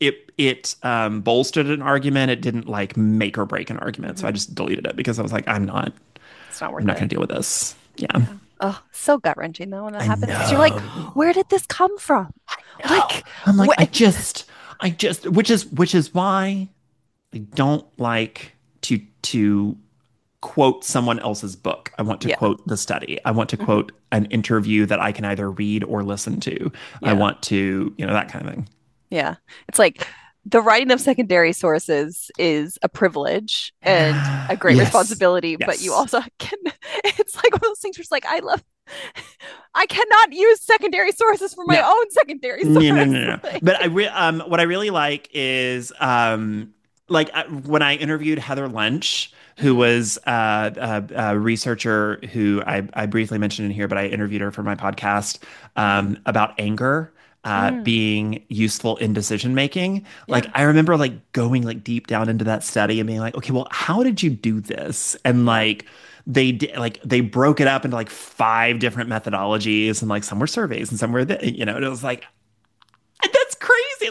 it bolstered an argument. It didn't like make or break an argument. So I Mhm. just deleted it because I was like, It's not I'm worth not gonna it. deal with this. Yeah. Yeah. Oh, so gut-wrenching though when that I happens because you're like, know. where did this come from? No. Like, I'm like, what? which is why I don't like to quote someone else's book. I want to Yeah. quote the study. I want to Mhm. quote an interview that I can either read or listen to. I Yeah. want to, that kind of thing. Yeah. It's like the writing of secondary sources is a privilege and a great Yes. responsibility, but you Yes. also can, it's like one of those things where it's like, I cannot use secondary sources for my No. own secondary No, no, source. no, no. Like, But what I really like is when I interviewed Heather Lynch, who mhm. was a researcher who I briefly mentioned in here, but I interviewed her for my podcast Mhm. about anger. Mm. Being useful in decision making. Like Yeah. I remember like going like deep down into that study and being like, okay, well, how did you do this? And Yeah. like they broke it up into like five different methodologies and like some were surveys and some were and it was like that's crazy.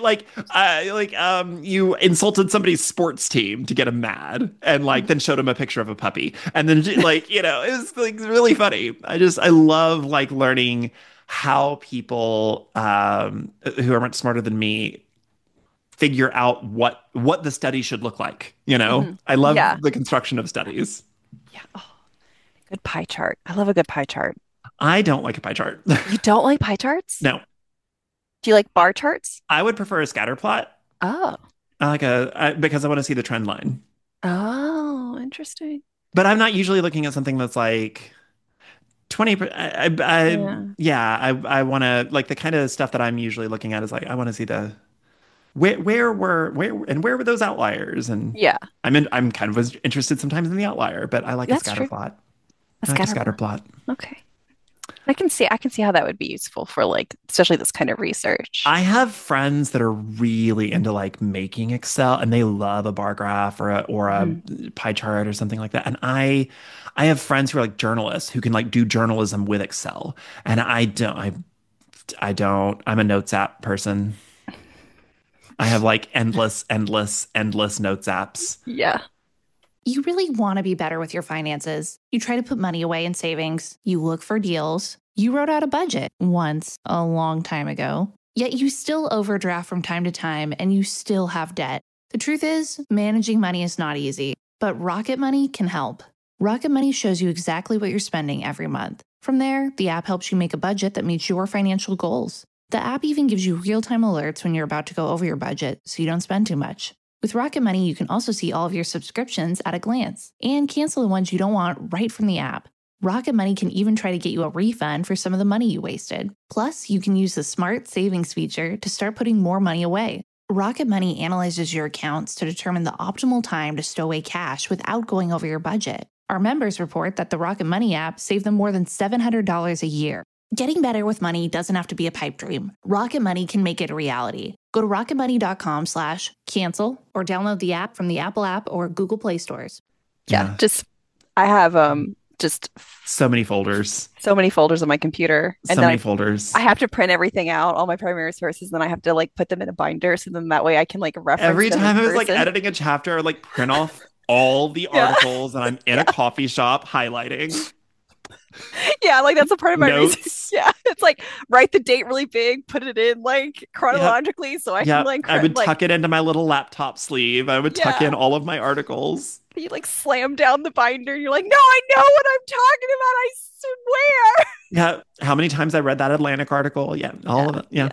You insulted somebody's sports team to get them mad and like Mhm. then showed them a picture of a puppy. And then like, it was like really funny. I love like learning how people who are much smarter than me figure out what the study should look like, Mhm. I love Yeah. the construction of studies. Yeah. Oh, good pie chart. I love a good pie chart. I don't like a pie chart. You don't like pie charts? No, Do you like bar charts? I would prefer a scatter plot. Oh. Because I want to see the trend line. Oh, interesting. But I'm not usually looking at something that's like 20. Yeah. Yeah, I want to like the kind of stuff that I'm usually looking at is like I want to see the where were those outliers and Yeah. I'm kind of was interested sometimes in the outlier, but I like a That's scatter true. plot. A I like a scatter scatter plot. plot. Okay. I can see how that would be useful for like especially this kind of research. I have friends that are really into like making Excel and they love a bar graph or a Mhm. pie chart or something like that. And I have friends who are like journalists who can like do journalism with Excel. And I don't. I'm a notes app person. I have like endless notes apps. Yeah. You really want to be better with your finances. You try to put money away in savings. You look for deals. You wrote out a budget once a long time ago. Yet you still overdraft from time to time and you still have debt. The truth is, managing money is not easy, but Rocket Money can help. Rocket Money shows you exactly what you're spending every month. From there, the app helps you make a budget that meets your financial goals. The app even gives you real-time alerts when you're about to go over your budget so you don't spend too much. With Rocket Money, you can also see all of your subscriptions at a glance and cancel the ones you don't want right from the app. Rocket Money can even try to get you a refund for some of the money you wasted. Plus, you can use the Smart Savings feature to start putting more money away. Rocket Money analyzes your accounts to determine the optimal time to stow away cash without going over your budget. Our members report that the Rocket Money app saved them more than $700 a year. Getting better with money doesn't have to be a pipe dream. Rocket Money can make it a reality. Go to rocketmoney.com/cancel or download the app from the Apple app or Google Play stores. Yeah. I have just So many folders. so many folders on my computer. And So then many folders. I have to print everything out, all my primary sources, then I have to like put them in a binder so then that way I can like reference Every them in time I was like person. editing a chapter, I would like print off all the Yeah. articles and I'm in a coffee shop highlighting Yeah, like that's a part of my research. notes. Yeah, it's like write the date really big, put it in like chronologically so I can Yeah, like I would like tuck it into my little laptop sleeve. I would tuck yeah. in all of my articles. You like slam down the binder. You're like, no, I know what I'm talking about. I swear. Yeah, how many times I read that Atlantic article? Yeah, all of it. Yeah.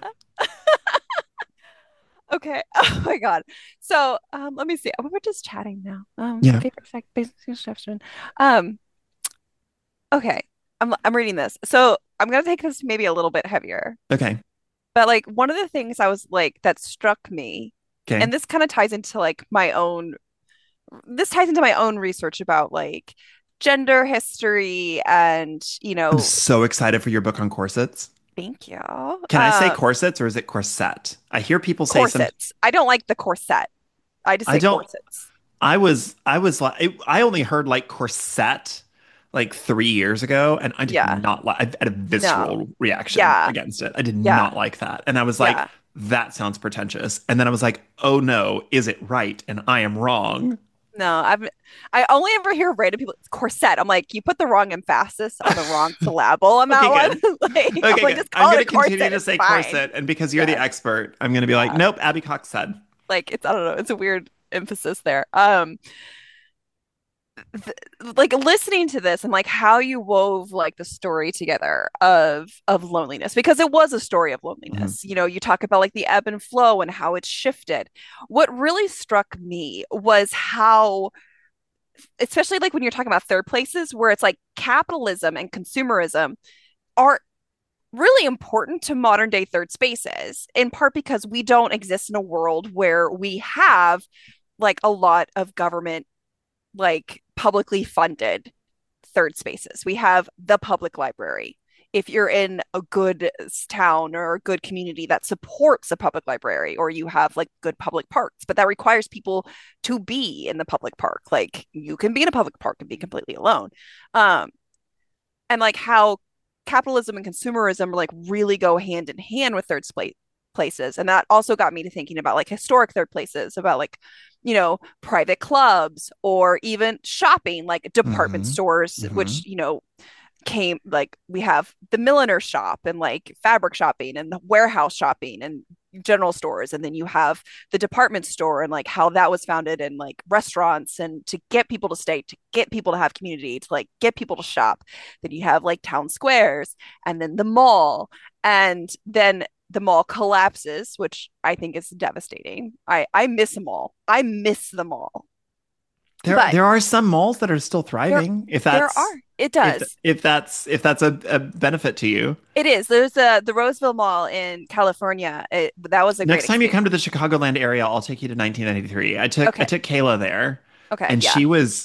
Okay. Oh my God. So let me see. Oh, we're just chatting now. Yeah. Favorite fact, basic instruction. Um, okay. I'm reading this. So I'm gonna take this maybe a little bit heavier. Okay. But like one of the things I was like that struck me, Okay. and this ties into my own research about like gender history and, I'm so excited for your book on corsets. thank you. Can I say corsets or is it corset? I hear people say some. Corsets. I don't like the corset. I just I say don't. corsets. I was like, I only heard like corset like 3 years ago, and I did Yeah. not like. I had a No. visceral reaction Yeah. against it. I did Yeah. not like that, and I was like, Yeah. that sounds pretentious. And then I was like, oh no, is it right? And I am wrong. No, I only ever hear random people corset. I'm like, you put the wrong emphasis on the wrong syllable on Okay, that one. good. I'm Okay, like, good. just I'm call going it to a continue corset. to It's say fine. corset, and because you're the Yeah. expert, I'm going to be like, Yeah. nope, Abby Cox said. Like it's I don't know, it's a weird emphasis there. th like listening to this and like how you wove like the story together of loneliness because it was a story of Mhm. loneliness. You talk about like the ebb and flow and how it shifted. What really struck me was how, especially like when you're talking about third places where it's like capitalism and consumerism are really important to modern day third spaces, in part because we don't exist in a world where we have like a lot of government, like publicly funded third spaces. We have the public library. If you're in a good town or a good community that supports a public library, or you have like good public parks, but that requires people to be in the public park. Like you can be in a public park and be completely alone. Um, and like how capitalism and consumerism like really go hand in hand with places. And that also got me to thinking about like historic third places, about like, private clubs or even shopping, like department Mhm. stores, which, Mhm. came like we have the milliner shop and like fabric shopping and the warehouse shopping and general stores, and then you have the department store and like how that was founded, and like restaurants, and to get people to stay, to get people to have community, to like get people to shop. Then you have like town squares, and then the mall, and then the mall collapses, which I think is devastating. I miss a mall. I miss the mall. There But there are some malls that are still there thriving. If there that's are. It if does. if that's a benefit to you. It is. There's the Roseville Mall in California. That was a great Next time you experience. come to the Chicagoland area, I'll take you to 1993. I Okay. took Kayla there, Okay. and Yeah.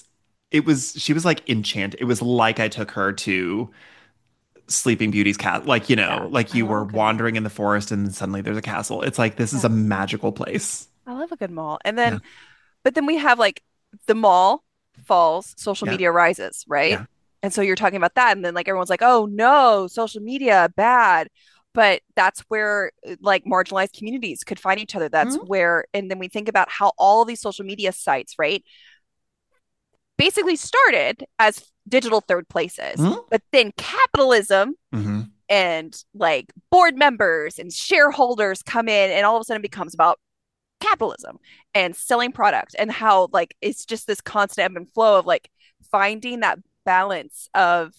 she was like enchanted. It was like I took her to Sleeping Beauty's castle. Like, Yeah. like I you love were a good mall. wandering in the forest and suddenly there's a castle. It's like this is a Yeah. magical place. I love a good mall. And Yeah. then, but then we have like the mall falls, social Yeah. media rises, right? Yeah. And so you're talking about that. And then like everyone's like, oh no, social media, bad. But that's where like marginalized communities could find each other. That's Mhm. where, and then we think about how all of these social media sites, right, basically started as digital third places. Mhm. But then capitalism Mhm. and like board members and shareholders come in, and all of a sudden it becomes about capitalism and selling product, and how like it's just this constant ebb and flow of like finding that balance of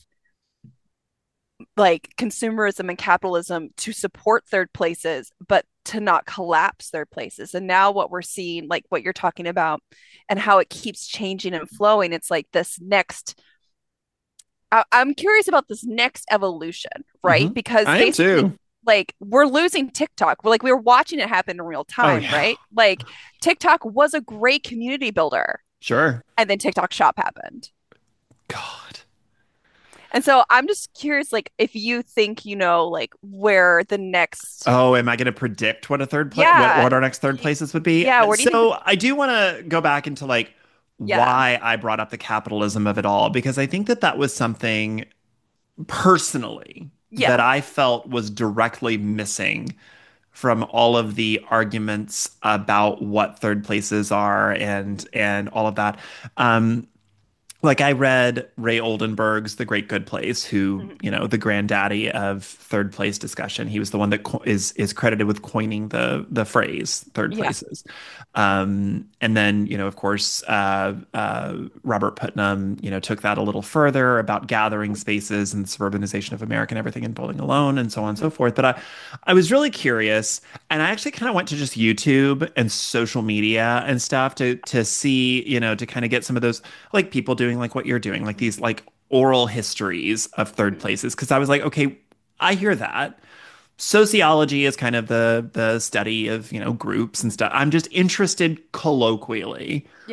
like consumerism and capitalism to support third places but to not collapse third places. And now what we're seeing, like what you're talking about and how it keeps changing and flowing, it's like this next, I'm curious about this next evolution, right? Mhm. Because I am basically, too. like we're losing TikTok. We're like we were watching it happen in real Oh time, yeah. right? Like TikTok was a great community builder, Sure. and then TikTok Shop happened. God. And so I'm just curious, like if you think, like where the next, Oh, am I going to predict what a third place, yeah, what our next third places would be? yeah, where do you think? So I do want to go back into like Yeah, why I brought up the capitalism of it all, because I think that that was something personally yeah, that I felt was directly missing from all of the arguments about what third places are and all of that. Um, like I read Ray Oldenburg's The Great Good Place, who, mhm, the granddaddy of third place discussion. He was the one that is credited with coining the phrase third yeah, places. And then, of course, Robert Putnam, took that a little further about gathering spaces and suburbanization of America and everything and building alone and so on and mhm, so forth. But I was really curious, and I actually kind of went to just YouTube and social media and stuff to see, to kind of get some of those like people doing like what you're doing, like these like oral histories of third mhm, places. Because I was like, okay, I hear that. Sociology is kind of the study of, groups and stuff. I'm just interested colloquially. yeah.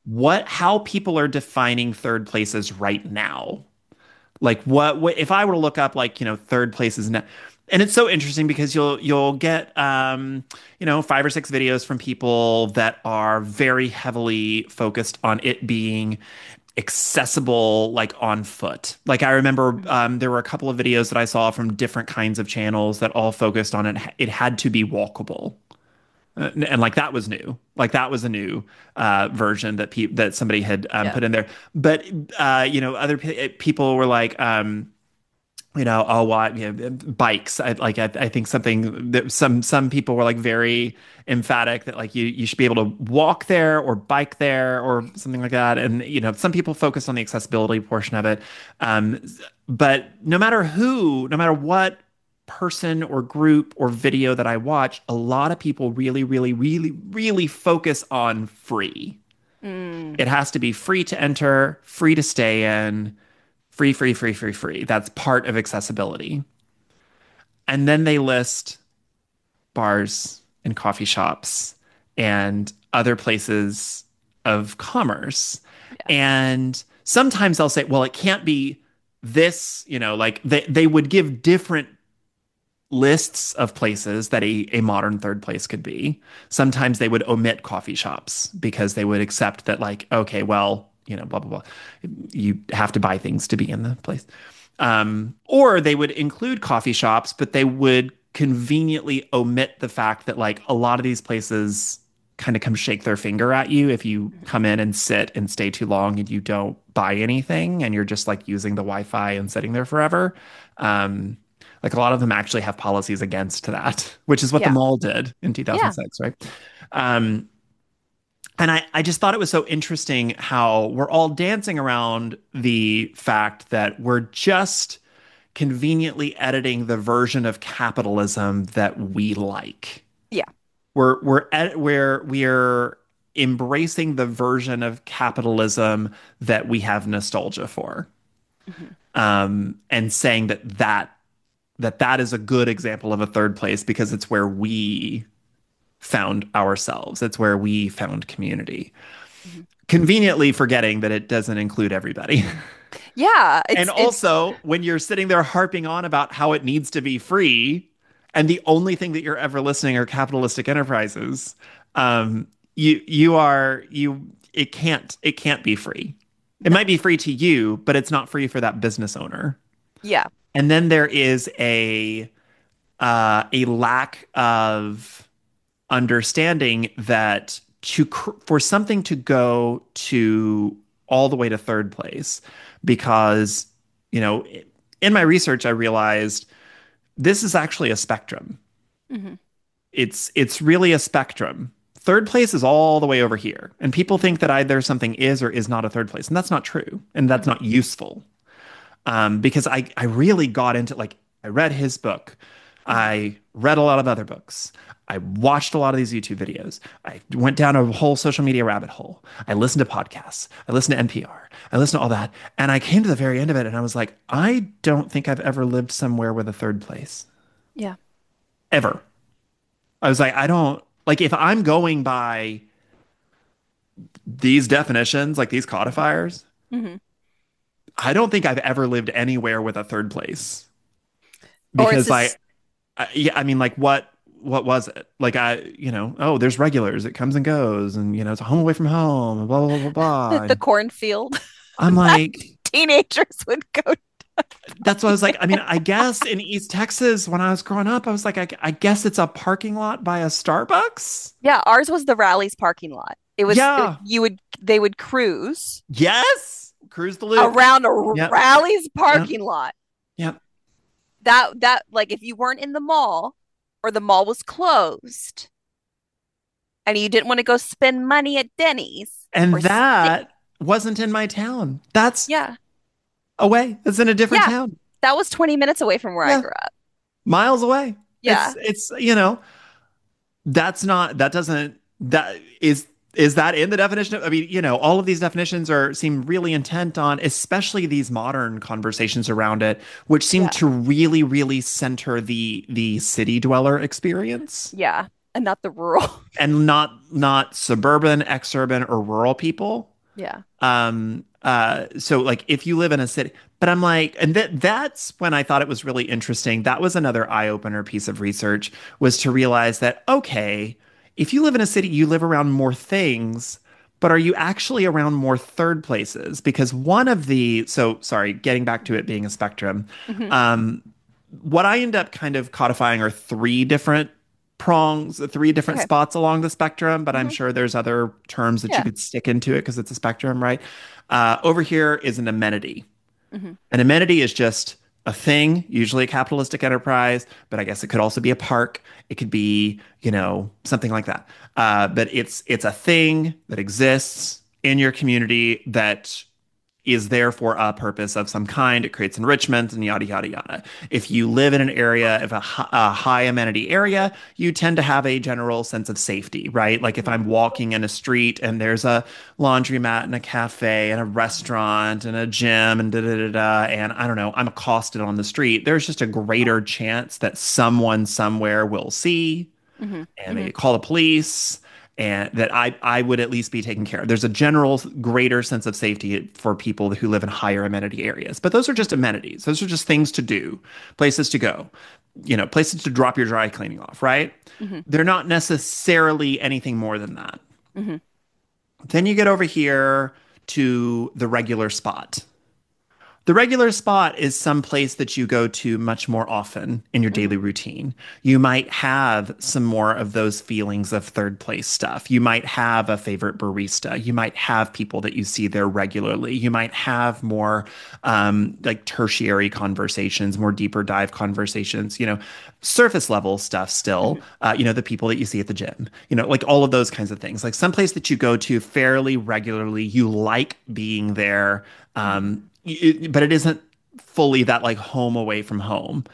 how people are defining third places right now. Like what if I were to look up like, third places now, and it's so interesting because you'll get 5 or 6 videos from people that are very heavily focused on it being accessible like on foot. Like I remember there were a couple of videos that I saw from different kinds of channels that all focused on it had to be walkable. And like that was new. Like that was a new version that somebody had put in there. But other people were like, oh, what, bikes. I think something that some people were like very emphatic that like you should be able to walk there or bike there or something like that. And some people focus on the accessibility portion of it. But no matter what person or group or video that I watch, a lot of people really, really, really, really focus on free. It has to be free to enter, free to stay in, free, free, free, free, free. That's part of accessibility. And then they list bars and coffee shops and other places of commerce. And sometimes they'll say, well, it can't be this, like they would give different lists of places that a modern third place could be. Sometimes they would omit coffee shops because they would accept that like, okay, well, blah, blah, blah. You have to buy things to be in the place. Or they would include coffee shops, but they would conveniently omit the fact that like a lot of these places kind of come shake their finger at you if you come in and sit and stay too long and you don't buy anything and you're just like using the Wi-Fi and sitting there forever. Like a lot of them actually have policies against that, which is what the mall did in 2006, right? And I just thought it was so interesting how we're all dancing around the fact that we're just conveniently editing the version of capitalism that we like. Yeah. We're embracing the version of capitalism that we have nostalgia for. And saying that is a good example of a third place because it's where we found ourselves. It's where we found community. Conveniently forgetting that it doesn't include everybody. Yeah. And also, when you're sitting there harping on about how it needs to be free, and the only thing that you're ever listening are capitalistic enterprises, it can't be free. It might be free to you, but it's not free for that business owner. Yeah. And then there is a lack of understanding that for something to go to all the way to third place, because in my research I realized this is actually a spectrum. It's really a spectrum. Third place is all the way over here, and people think that either something is or is not a third place, and that's not true, and that's not useful. Because I really got into, like, I read his book. I read a lot of other books. I watched a lot of these YouTube videos. I went down a whole social media rabbit hole. I listened to podcasts. I listened to NPR. I listened to all that. And I came to the very end of it and I was like, I don't think I've ever lived somewhere with a third place. Yeah. Ever. I was like, I don't, like, if I'm going by these definitions, like these codifiers, I don't think I've ever lived anywhere with a third place. Because I mean, like, what was it? Like, there's regulars, it comes and goes, and it's a home away from home, and blah, blah, blah, blah. The cornfield. I'm like, teenagers would go. That's what I was like. I mean, I guess in East Texas, when I was growing up, I was like, I guess it's a parking lot by a Starbucks. Yeah, ours was the Rally's parking lot. It was, yeah. They would cruise. Yes. Cruise the loop. Around a Rally's parking lot. Yep. That like, if you weren't in the mall or the mall was closed and you didn't want to go spend money at Denny's. And that wasn't in my town. That's away. It's in a different town. That was 20 minutes away from where I grew up. Miles away. Yeah. It's is that in the definition of, I mean, all of these definitions seem really intent on, especially these modern conversations around it, which seem to really, really center the city dweller experience. Yeah. And not the rural. And not suburban, exurban, or rural people. Yeah. So like if you live in a city, but I'm like, and that's when I thought it was really interesting. That was another eye-opener piece of research, was to realize that, okay, if you live in a city, you live around more things, but are you actually around more third places? Because one of the, so sorry, getting back to it being a spectrum, Hmm. um, what I end up kind of codifying are three different prongs, three different Okay. spots along the spectrum, but I'm Hmm. sure there's other terms that you Yeah. could stick into it because it's a spectrum, right? Over here is an amenity. Hmm. An amenity is just a thing, usually a capitalistic enterprise, but I guess it could also be a park. It could be, something like that. But it's a thing that exists in your community that is there for a purpose of some kind. It creates enrichment and yada, yada, yada. If you live in an area of a high amenity area, you tend to have a general sense of safety, right? Like if Hmm. I'm walking in a street and there's a laundromat and a cafe and a restaurant and a gym and da da da da, and I don't know, I'm accosted on the street, there's just a greater chance that someone somewhere will see Hmm. and Hmm. maybe call the police and that I would at least be taken care of. There's a general greater sense of safety for people who live in higher amenity areas. But those are just amenities. Those are just things to do, places to go, places to drop your dry cleaning off, right? Hmm. They're not necessarily anything more than that. Hmm. Then you get over here to the regular spot. The regular spot is some place that you go to much more often in your Hmm. daily routine. You might have some more of those feelings of third place stuff. You might have a favorite barista. You might have people that you see there regularly. You might have more like tertiary conversations, more deeper dive conversations, surface level stuff still, Hmm. the people that you see at the gym, like all of those kinds of things. Like some place that you go to fairly regularly, you like being there. Hmm. But it isn't fully that like home away from home.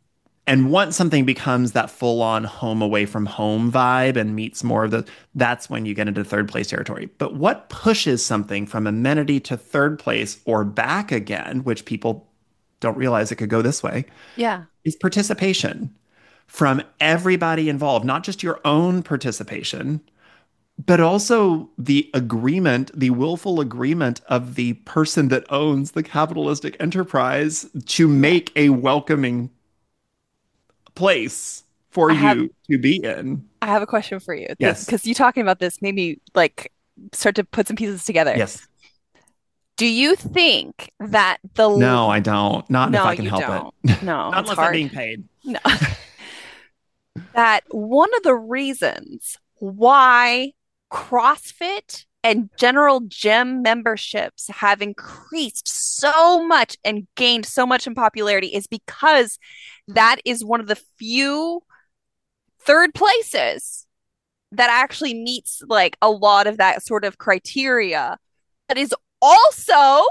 And once something becomes that full on home away from home vibe and meets more of that's when you get into third place territory. But what pushes something from amenity to third place or back again, which people don't realize it could go this way, Yeah. is participation from everybody involved, not just your own participation, but also the agreement, the willful agreement of the person that owns the capitalistic enterprise to Yeah. make a welcoming place for I have you to be in. I have a question for you. Yes. Because you talking about this made me like start to put some pieces together. Yes. Do you think that the No, I don't. Not if no, I can you help it. don't. No, Not it's unless I'm hard. being paid. No. That one of the reasons why CrossFit and general gym memberships have increased so much and gained so much in popularity is because that is one of the few third places that actually meets like a lot of that sort of criteria that is also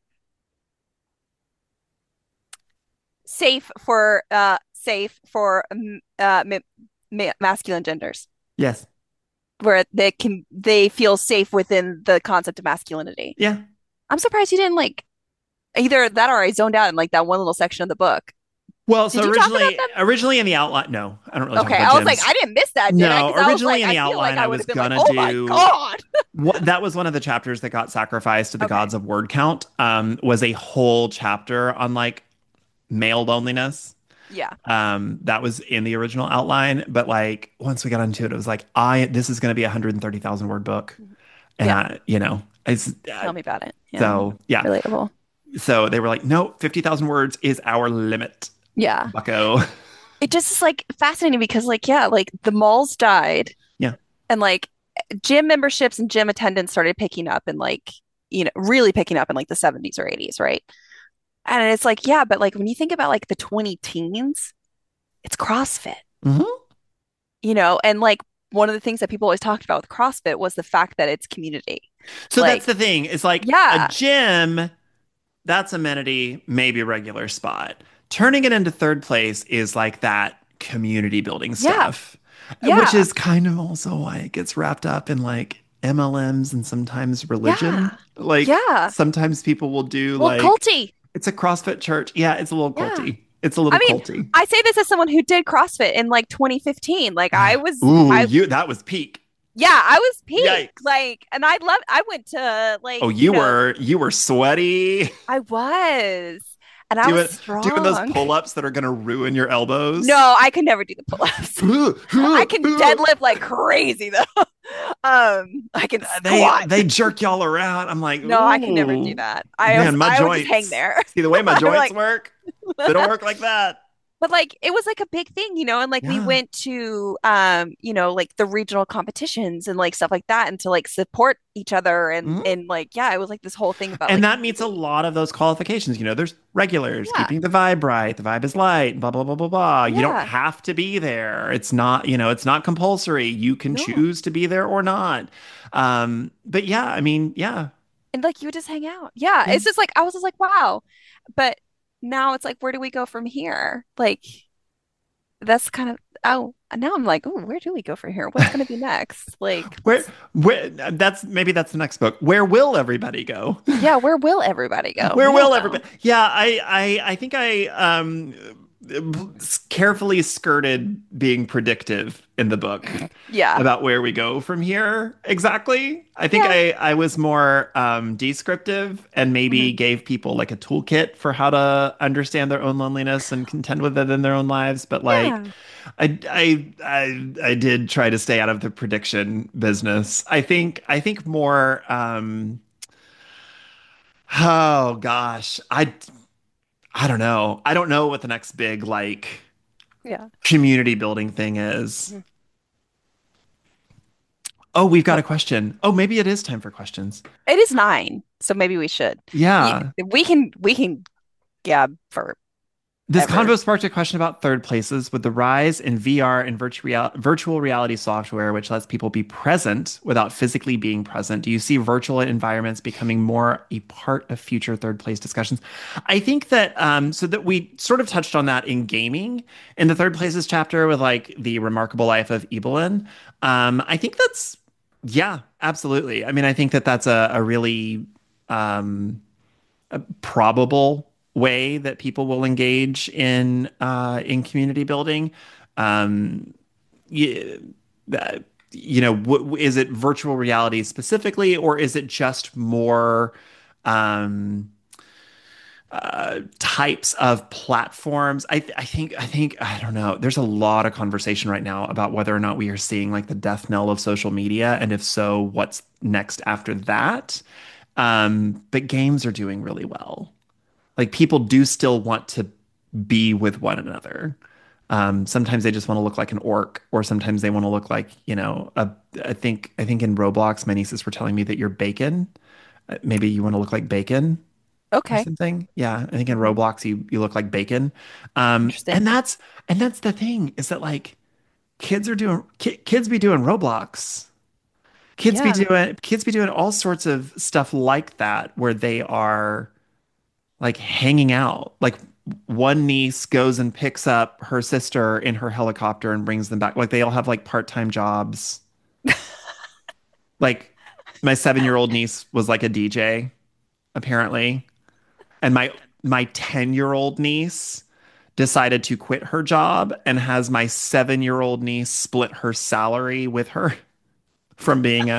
safe for masculine genders Yes. where they feel safe within the concept of masculinity. Yeah. I'm surprised you didn't like either that or I zoned out in like that one little section of the book. Well, so Did you talk about originally, them? originally in the outline, no, I don't really talk Okay, about I was like, gyms. I didn't miss that, did I? No, Because I was originally like, in I the feel like outline, I I would was have been like, gonna oh my do God. that was one of the chapters that got sacrificed to the Okay. gods of word count. Was a whole chapter on like male loneliness. Yeah. That was in the original outline, but like once we got into it, it was like this is going to be a 130,000 word book, and Yeah. it's Tell me about it. Yeah. so yeah. Relatable. So they were like, no, 50,000 words is our limit, Yeah. Bucko. It just is like fascinating because like, yeah, like the malls died Yeah. and like gym memberships and gym attendance started picking up and like, really picking up in like the 70s or 80s, right? And it's like, yeah, but like when you think about like the 20 teens, it's CrossFit, Hmm. and like one of the things that people always talked about with CrossFit was the fact that it's community. So that's Like, the thing. It's like a yeah, gym. That's amenity, maybe a regular spot. Turning it into third place is like that community building yeah, stuff, which yeah, is kind of also why it gets wrapped up in like MLMs and sometimes religion. yeah, Like yeah. sometimes people will do Well, like culty. it's a CrossFit church. Yeah, it's a little Yeah. culty. It's a I little mean, culty. I say this as someone who did CrossFit in like 2015. Like I was, Ooh, I, you that was peak. Yeah, I was peaked. Yikes. Like, and I went to like, Oh, you were sweaty. I was, and I was Doing those strong. pull-ups that are gonna ruin your elbows. No, I could never do the pull-ups. I can deadlift like crazy though. I can squat. They jerk y'all around. I'm like, No, I can never do ooh. that. Man, my I would joints. just hang there. See the way my I'm joints like, work? They don't work like that. but like it was like a big thing, and like we Yeah. went to like the regional competitions and like stuff like that and to like support each other and Mhm. like yeah, it was like this whole thing about And like that meets a lot of those qualifications. There's regulars, yeah, keeping the vibe right, the vibe is light, blah, blah, blah, blah, blah. You don't yeah. have to be there. It's not, it's not compulsory. You can No. choose to be there or not. But yeah, I mean, yeah. And like you would just hang out. Yeah. Yeah. It's just like I was just like, wow. But now it's like, where do we go from here? Like that's kind of now I'm like, oh, where do we go from here? What's gonna be next? Like Where that's the next book. Where will everybody go? yeah, where will everybody go? Where We will don't know. everybody? Yeah, I think I carefully skirted being predictive in the book Yeah. about where we go from here exactly. I think Yeah. I was more descriptive and maybe Mhm. gave people like a toolkit for how to understand their own loneliness and contend with it in their own lives. But like Yeah. I did try to stay out of the prediction business. I think more oh gosh. I don't know. I don't know what the next big like Yeah. community building thing is. Mhm. Oh, we've got a question. Oh, maybe it is time for questions. It is 9, so maybe we should. Yeah. We can gab for This ever. convo sparked a question about third places with the rise in VR and virtual reality software, which lets people be present without physically being present. Do you see virtual environments becoming more a part of future third place discussions? I think that so that we sort of touched on that in gaming in the third places chapter with like the remarkable life of Evelyn. I think that's yeah, absolutely. I mean, I think that that's a really a probable way that people will engage in community building. Um, yeah, is it virtual reality specifically, or is it just more um, types of platforms? I think I don't know. There's a lot of conversation right now about whether or not we are seeing like the death knell of social media, and if so, what's next after that? But games are doing really well. Like people do still want to be with one another. Sometimes they just want to look like an orc, or sometimes they want to look like, I think in Roblox, my nieces were telling me that you're bacon. Maybe you want to look like bacon or Okay. something. Yeah, I think in Mhm. Roblox you look like bacon. Um, Interesting. and that's and that's the thing is that like kids be doing Roblox. Yeah. Kids be doing all sorts of stuff like that where they are like hanging out. Like one niece goes and picks up her sister in her helicopter and brings them back. Like they all have like part-time jobs. Like my 7-year-old niece was like a DJ, apparently. And my 10-year-old niece decided to quit her job and has my 7-year-old niece split her salary with her from being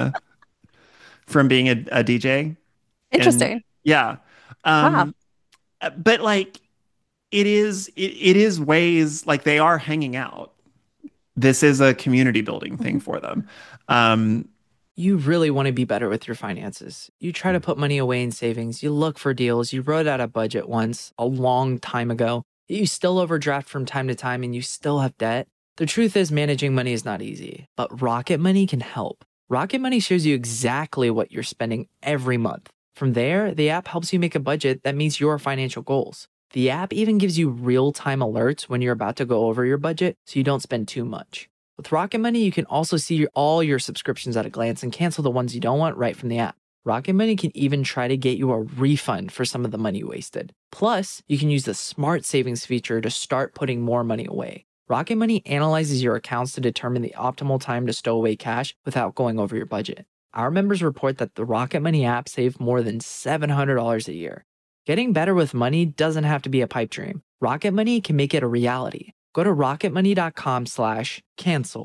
a DJ. And Interesting. yeah. Wow. Um, but like it is ways like they are hanging out. This is a community building thing Mhm. for them. Um, You really want to be better with your finances. You try to put money away in savings. You look for deals. You wrote out a budget once a long time ago. You still overdraft from time to time and you still have debt. The truth is, managing money is not easy, but Rocket Money can help. Rocket Money shows you exactly what you're spending every month. From there, the app helps you make a budget that meets your financial goals. The app even gives you real-time alerts when you're about to go over your budget so you don't spend too much. With Rocket Money, you can also see all your subscriptions at a glance and cancel the ones you don't want right from the app. Rocket Money can even try to get you a refund for some of the money you wasted. Plus, you can use the Smart Savings feature to start putting more money away. Rocket Money analyzes your accounts to determine the optimal time to stow away cash without going over your budget. Our members report that the Rocket Money app saved more than $700 a year. Getting better with money doesn't have to be a pipe dream. Rocket Money can make it a reality. Go to rocketmoney.com/cancel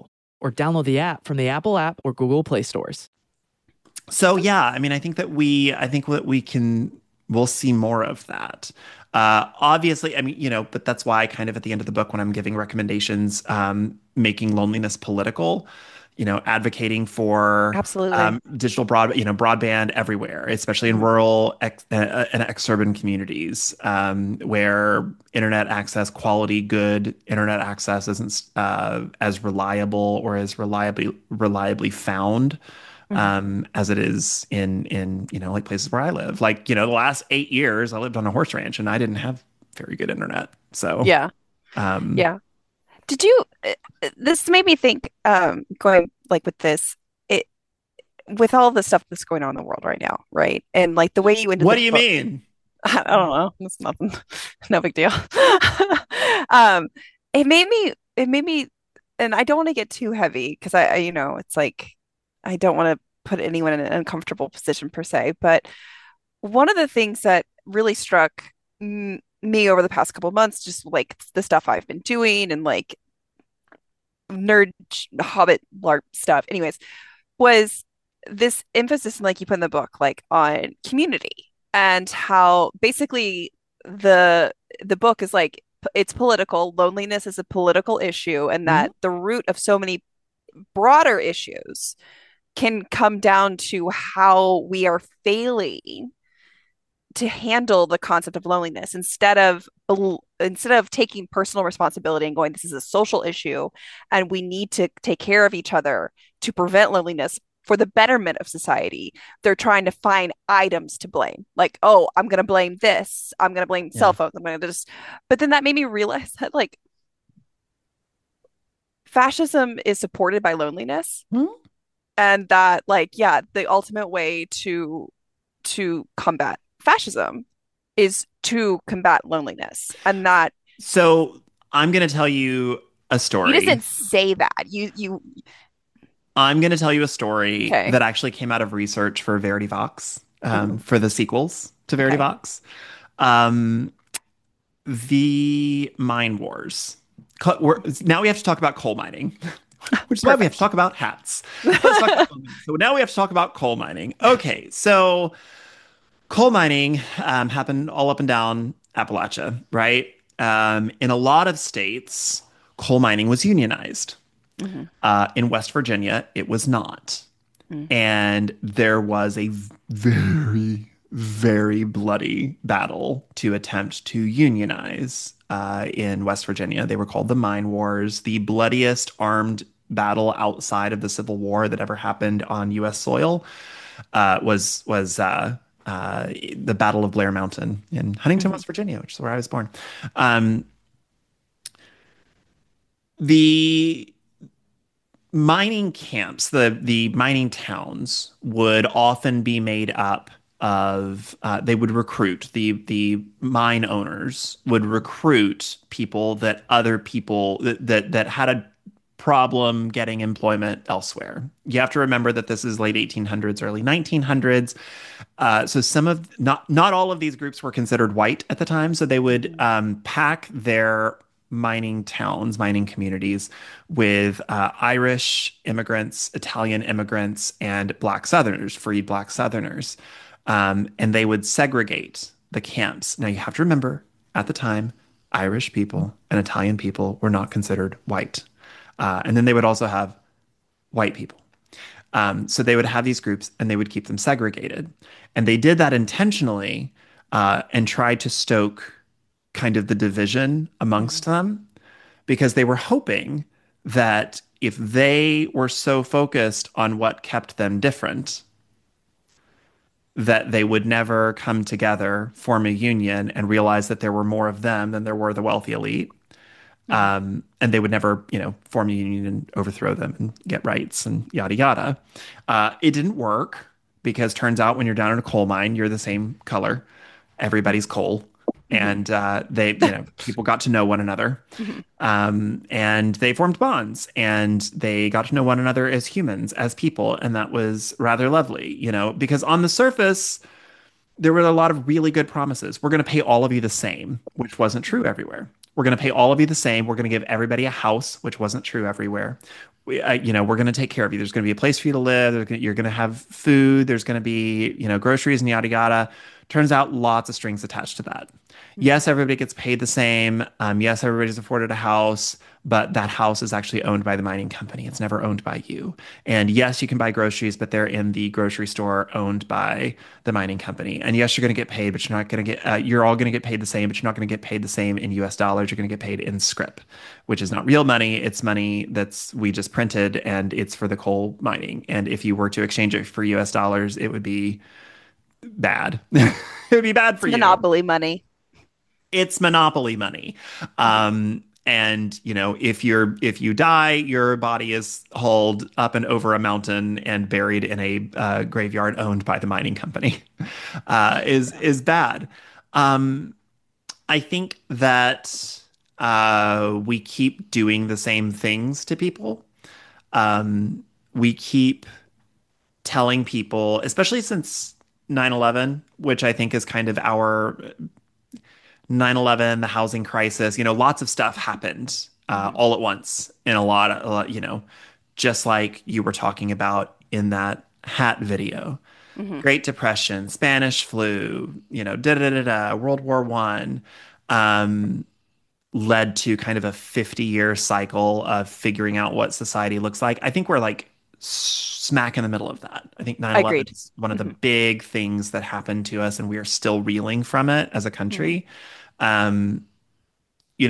or download the app from the Apple app or Google Play stores. So yeah, I mean, I think what we'll see more of that. Obviously, I mean, but that's why kind of at the end of the book, when I'm giving recommendations, making loneliness political, advocating for Absolutely. broadband everywhere, especially in rural and ex-urban communities, where internet access, quality, good internet access isn't as reliable or as reliably found as it is in like places where I live. Like, the last 8 years I lived on a horse ranch and I didn't have very good internet. So, Yeah. um, Yeah. Did you this made me think going like with this it with all the stuff that's going on in the world right now, right? And like the way you ended what the do you book, mean? I don't know, it's nothing. No big deal. Um it made me and I don't want to get too heavy because it's like I don't want to put anyone in an uncomfortable position per se, but one of the things that really struck me over the past couple of months, just like the stuff I've been doing and like nerd Hobbit LARP stuff, anyways, was this emphasis, like you put in the book, like on community and how basically the book is like it's political. Loneliness is a political issue, and Mhm. that the root of so many broader issues can come down to how we are failing to handle the concept of loneliness instead of taking personal responsibility and going, this is a social issue and we need to take care of each other to prevent loneliness for the betterment of society. They're trying to find items to blame, like, oh, I'm going to blame this, I'm going to blame cell Yeah. phones, I'm going to just. But then that made me realize that like fascism is supported by loneliness, Hmm? and that like yeah, the ultimate way to combat fascism is to combat loneliness. And that So I'm going to tell you a you just story. didn't say that. You I'm going to tell you a story okay. that actually came out of research for Verity Vox, Ooh, for the sequels to Verity okay. Vox. Um, the mine wars. Now we have to talk about coal mining, which is why we have to Perfect. talk about hats. Let's talk about coal mining. So now we have to talk about coal mining. Okay, so coal mining happened all up and down Appalachia, right? In a lot of states, coal mining was unionized. Hmm. In West Virginia, it was not. Hmm. And there was a very, very bloody battle to attempt to unionize in West Virginia. They were called the Mine Wars, the bloodiest armed battle outside of the Civil War that ever happened on U.S. soil. Was the Battle of Blair Mountain in Huntington, Hmm. West Virginia, which is where I was born. Um, the mining camps, the mining towns would often be made up of they would recruit the mine owners would recruit people that other people that had a problem getting employment elsewhere. You have to remember that this is late 1800s, early 1900s. So some of not all of these groups were considered white at the time. So they would pack their mining towns, mining communities with Irish immigrants, Italian immigrants, and Black Southerners, freed Black Southerners. And they would segregate the camps. Now you have to remember, at the time, Irish people and Italian people were not considered white. And then they would also have white people. So they would have these groups and they would keep them segregated. And they did that intentionally and tried to stoke kind of the division amongst them because they were hoping that if they were so focused on what kept them different, that they would never come together, form a union, and realize that there were more of them than there were the wealthy elite. Hmm. And they would never, form a union and overthrow them and get rights and yada yada. It didn't work because turns out when you're down in a coal mine, you're the same color. Everybody's coal, Hmm. and people got to know one another, Hmm. and they formed bonds, and they got to know one another as humans, as people, and that was rather lovely, because on the surface there were a lot of really good promises. We're going to pay all of you the same, which wasn't true everywhere. We're going to pay all of you the same. We're going to give everybody a house, which wasn't true everywhere. We're going to take care of you. There's going to be a place for you to live. You're going to have food. There's going to be, groceries and yada yada. Turns out lots of strings attached to that. Yes, everybody gets paid the same. Yes, everybody's afforded a house, but that house is actually owned by the mining company. It's never owned by you. And yes, you can buy groceries, but they're in the grocery store owned by the mining company. And yes, you're going to get paid, but you're not going to get, you're all going to get paid the same, but you're not going to get paid the same in US dollars. You're going to get paid in scrip, which is not real money. It's money we just printed and it's for the coal mining. And if you were to exchange it for US dollars, it would be bad. It would be bad for you. Monopoly money. It's monopoly money. And if you die, your body is hauled up and over a mountain and buried in a graveyard owned by the mining company. Is bad. I think that we keep doing the same things to people. We keep telling people, especially since 9/11, which I think is kind of our 9/11, the housing crisis, lots of stuff happened all at once in a lot, just like you were talking about in that hat video. Great Depression, Spanish flu, World War One, led to kind of a 50-year cycle of figuring out what society looks like. I think we're like smack in the middle of that. I think 9/11 is one of the big things that happened to us, and we are still reeling from it as a country. We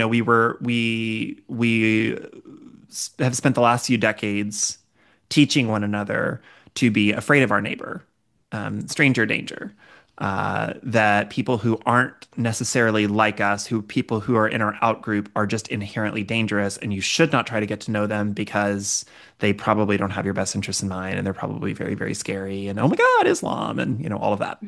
have spent the last few decades teaching one another to be afraid of our neighbor, stranger danger. That people who aren't necessarily like us, people who are in our out group are just inherently dangerous, and you should not try to get to know them because they probably don't have your best interests in mind, and they're probably very, very scary, and oh my God, Islam, and all of that.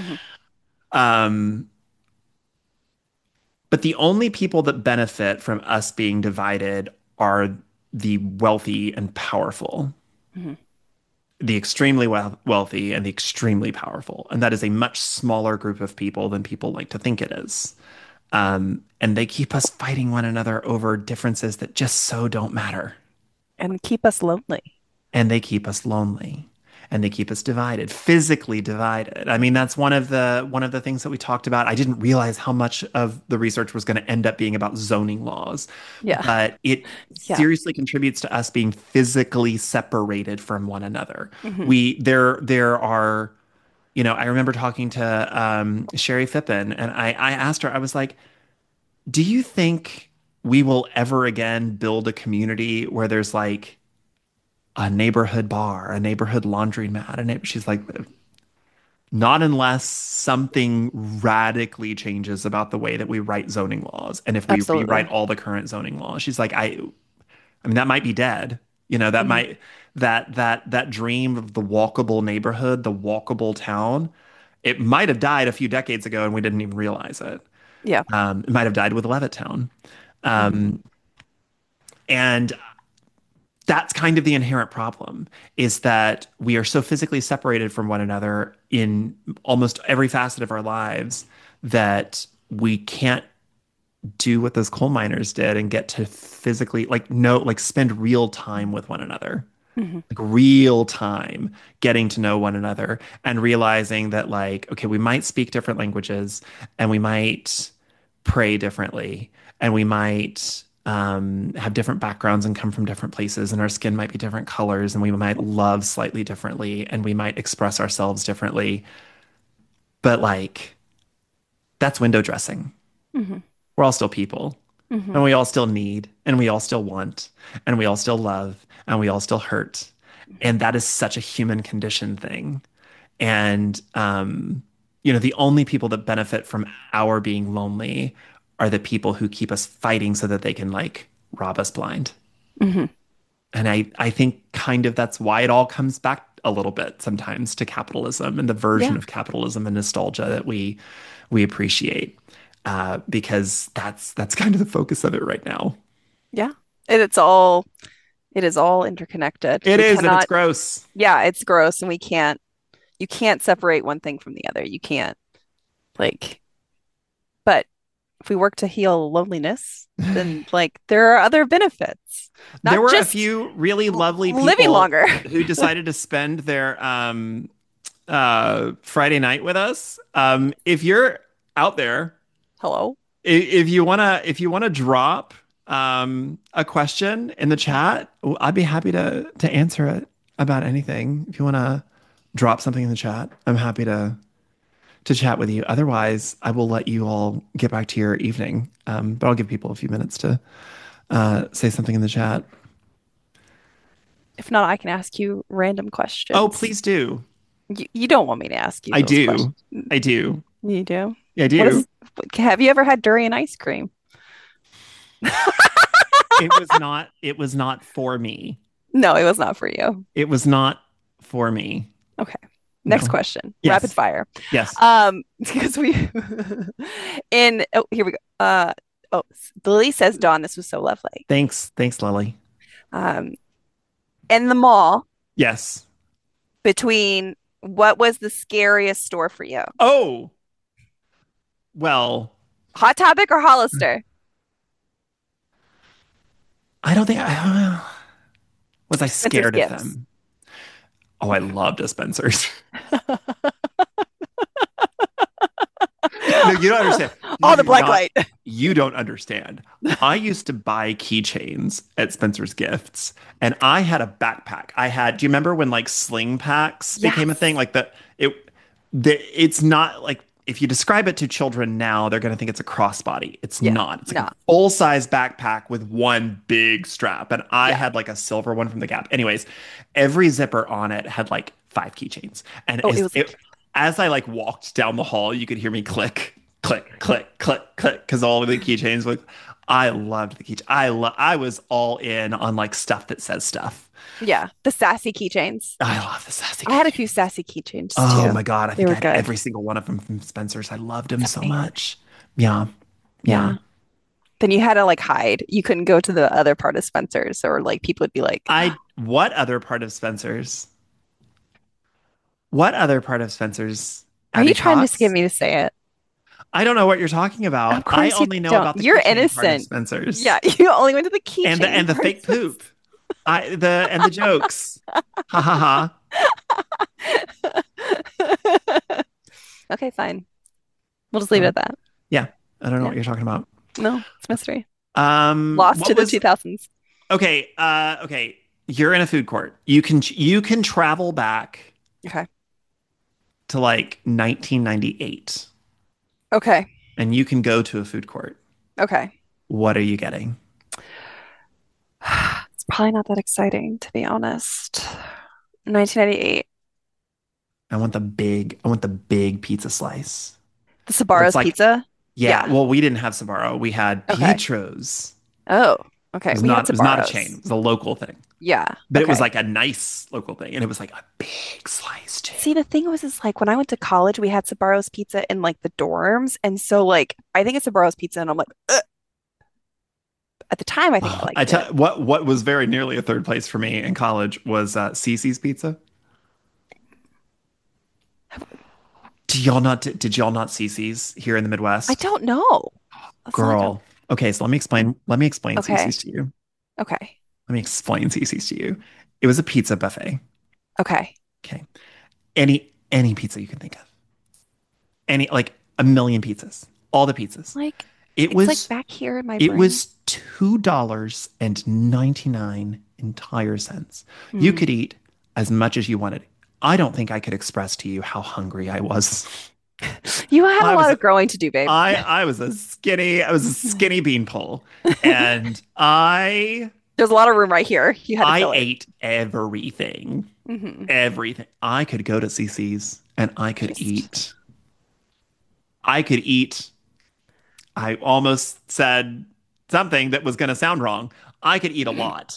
But the only people that benefit from us being divided are the wealthy and powerful. The extremely wealthy and the extremely powerful. And that is a much smaller group of people than people like to think it is. And they keep us fighting one another over differences that just so don't matter. And keep us lonely. And they keep us lonely. And they keep us divided, physically divided. I mean, that's one of the things that we talked about. I didn't realize how much of the research was going to end up being about zoning laws. Yeah. But it seriously contributes to us being physically separated from one another. There are, I remember talking to Sherry Phippen, and I asked her, I was like, do you think we will ever again build a community where there's like a neighborhood bar, a neighborhood laundromat, she's like, not unless something radically changes about the way that we write zoning laws. And if we rewrite all the current zoning laws, she's like, I mean, that might be dead. That might, that dream of the walkable neighborhood, the walkable town, it might have died a few decades ago and we didn't even realize it. Yeah. It might have died with Levittown. And that's kind of the inherent problem, is that we are so physically separated from one another in almost every facet of our lives that we can't do what those coal miners did and get to physically spend real time with one another. Like real time getting to know one another and realizing that okay, we might speak different languages and we might pray differently and we might have different backgrounds and come from different places, and our skin might be different colors, and we might love slightly differently, and we might express ourselves differently. But that's window dressing. We're all still people, and we all still need, and we all still want, and we all still love, and we all still hurt. And that is such a human condition thing. And, the only people that benefit from our being lonely are the people who keep us fighting so that they can rob us blind. And I think kind of that's why it all comes back a little bit sometimes to capitalism and the version of capitalism and nostalgia that we appreciate, because that's kind of the focus of it right now. Yeah. And it is all interconnected. And it's gross. Yeah, it's gross. And you can't separate one thing from the other. You can't but if we work to heal loneliness, then like there are other benefits. Not There were a just few really lovely living people longer. who decided to spend their Friday night with us. If you're out there, Hello. if you wanna drop a question in the chat, I'd be happy to answer it about anything. If you wanna drop something in the chat, I'm happy to chat with you. Otherwise, I will let you all get back to your evening. But I'll give people a few minutes to say something in the chat. If not, I can ask you random questions. Oh, please do. You don't want me to ask you I those do. questions. I do. You do? I What do. is, have you ever had durian ice cream? It was not for me. No, it was not for you. It was not for me. Okay. Next No. question. Yes. Rapid fire. Yes. Because we here we go. Lily says, Dawn, this was so lovely. Thanks, Lily. In the mall, Yes. between what was the scariest store for you? Oh. Well, Hot Topic or Hollister? I don't think was I Spencer's scared of Gifts. them. Oh, I loved a Spencer's. No, you don't understand. Oh, You the do black not- light. You don't understand. I used to buy keychains at Spencer's Gifts, and I had a backpack. Do you remember when like sling packs became a Yes. thing? Like it's not like if you describe it to children now, they're going to think it's a crossbody. It's Yeah, not. It's like no. a full-size backpack with one big strap, and I Yeah. had like a silver one from the Gap. Anyways, every zipper on it had like 5 keychains, and Oh, it was as I like walked down the hall, you could hear me click, click, click, click, click, because all of the keychains were. I loved the keychain. I was all in on like stuff that says stuff. Yeah, the sassy keychains. I love the sassy. I had a keychains. few sassy keychains Oh too. my God, I They think were I had good. every single one of them from Spencer's. I loved them so Same. much. Yeah, yeah. Then you had to like hide. You couldn't go to the other part of Spencer's, or like people would be like, What other part of Spencer's? What other part of Spencer's? "Are you Abby trying Cox? to get me to say it?" I don't know what you're talking about. Of course I you only know don't. about the You're keychain part of innocent. Spencer's. Yeah, you only went to the keychain and the fake part. poop. And the jokes. Ha ha ha. Okay, fine. We'll just leave it at that. Yeah, I don't know Yeah. what you're talking about. No, it's mystery. Lost Lost to the 2000s. Okay, okay. You're in a food court. You can travel back Okay. to like 1998, Okay. and you can go to a food court. Okay. What are you getting? It's probably not that exciting, to be honest. 1998. I want the big pizza slice. The Sbarro's It's like- pizza. Yeah. Yeah. Well, we didn't have Sbarro. We had Okay. Pietro's. Oh, okay. It was We had not a Sbarro's. chain. It was a local thing. Yeah. But it was okay. like a nice local thing, and it was like a big slice too. See, the thing was, is like when I went to college, we had Sbarro's pizza in like the dorms, and so like I think it's Sbarro's pizza, and I'm like, ugh. At the time, I think I liked it. What was very nearly a third place for me in college was Cece's Pizza. Did y'all not Cece's here in the Midwest? I don't know. That's all I Girl. know. Okay, so let me explain Okay. Cece's to you. Okay. Let me explain Cece's to you. It was a pizza buffet. Okay. Okay. Any pizza you can think of. Like a million pizzas. All the pizzas. Like It it's was like back here in my It brain. was $2.99 entire cents. You Hmm. could eat as much as you wanted. I don't think I could express to you how hungry I was. You had I a was lot a- of growing to do, babe. I was a skinny beanpole. And There's a lot of room right here. You had to I fill it. ate everything. Mhm. Everything. I could go to Cece's and I could Just- eat. I could eat. I almost said something that was going to sound wrong. I could eat a lot.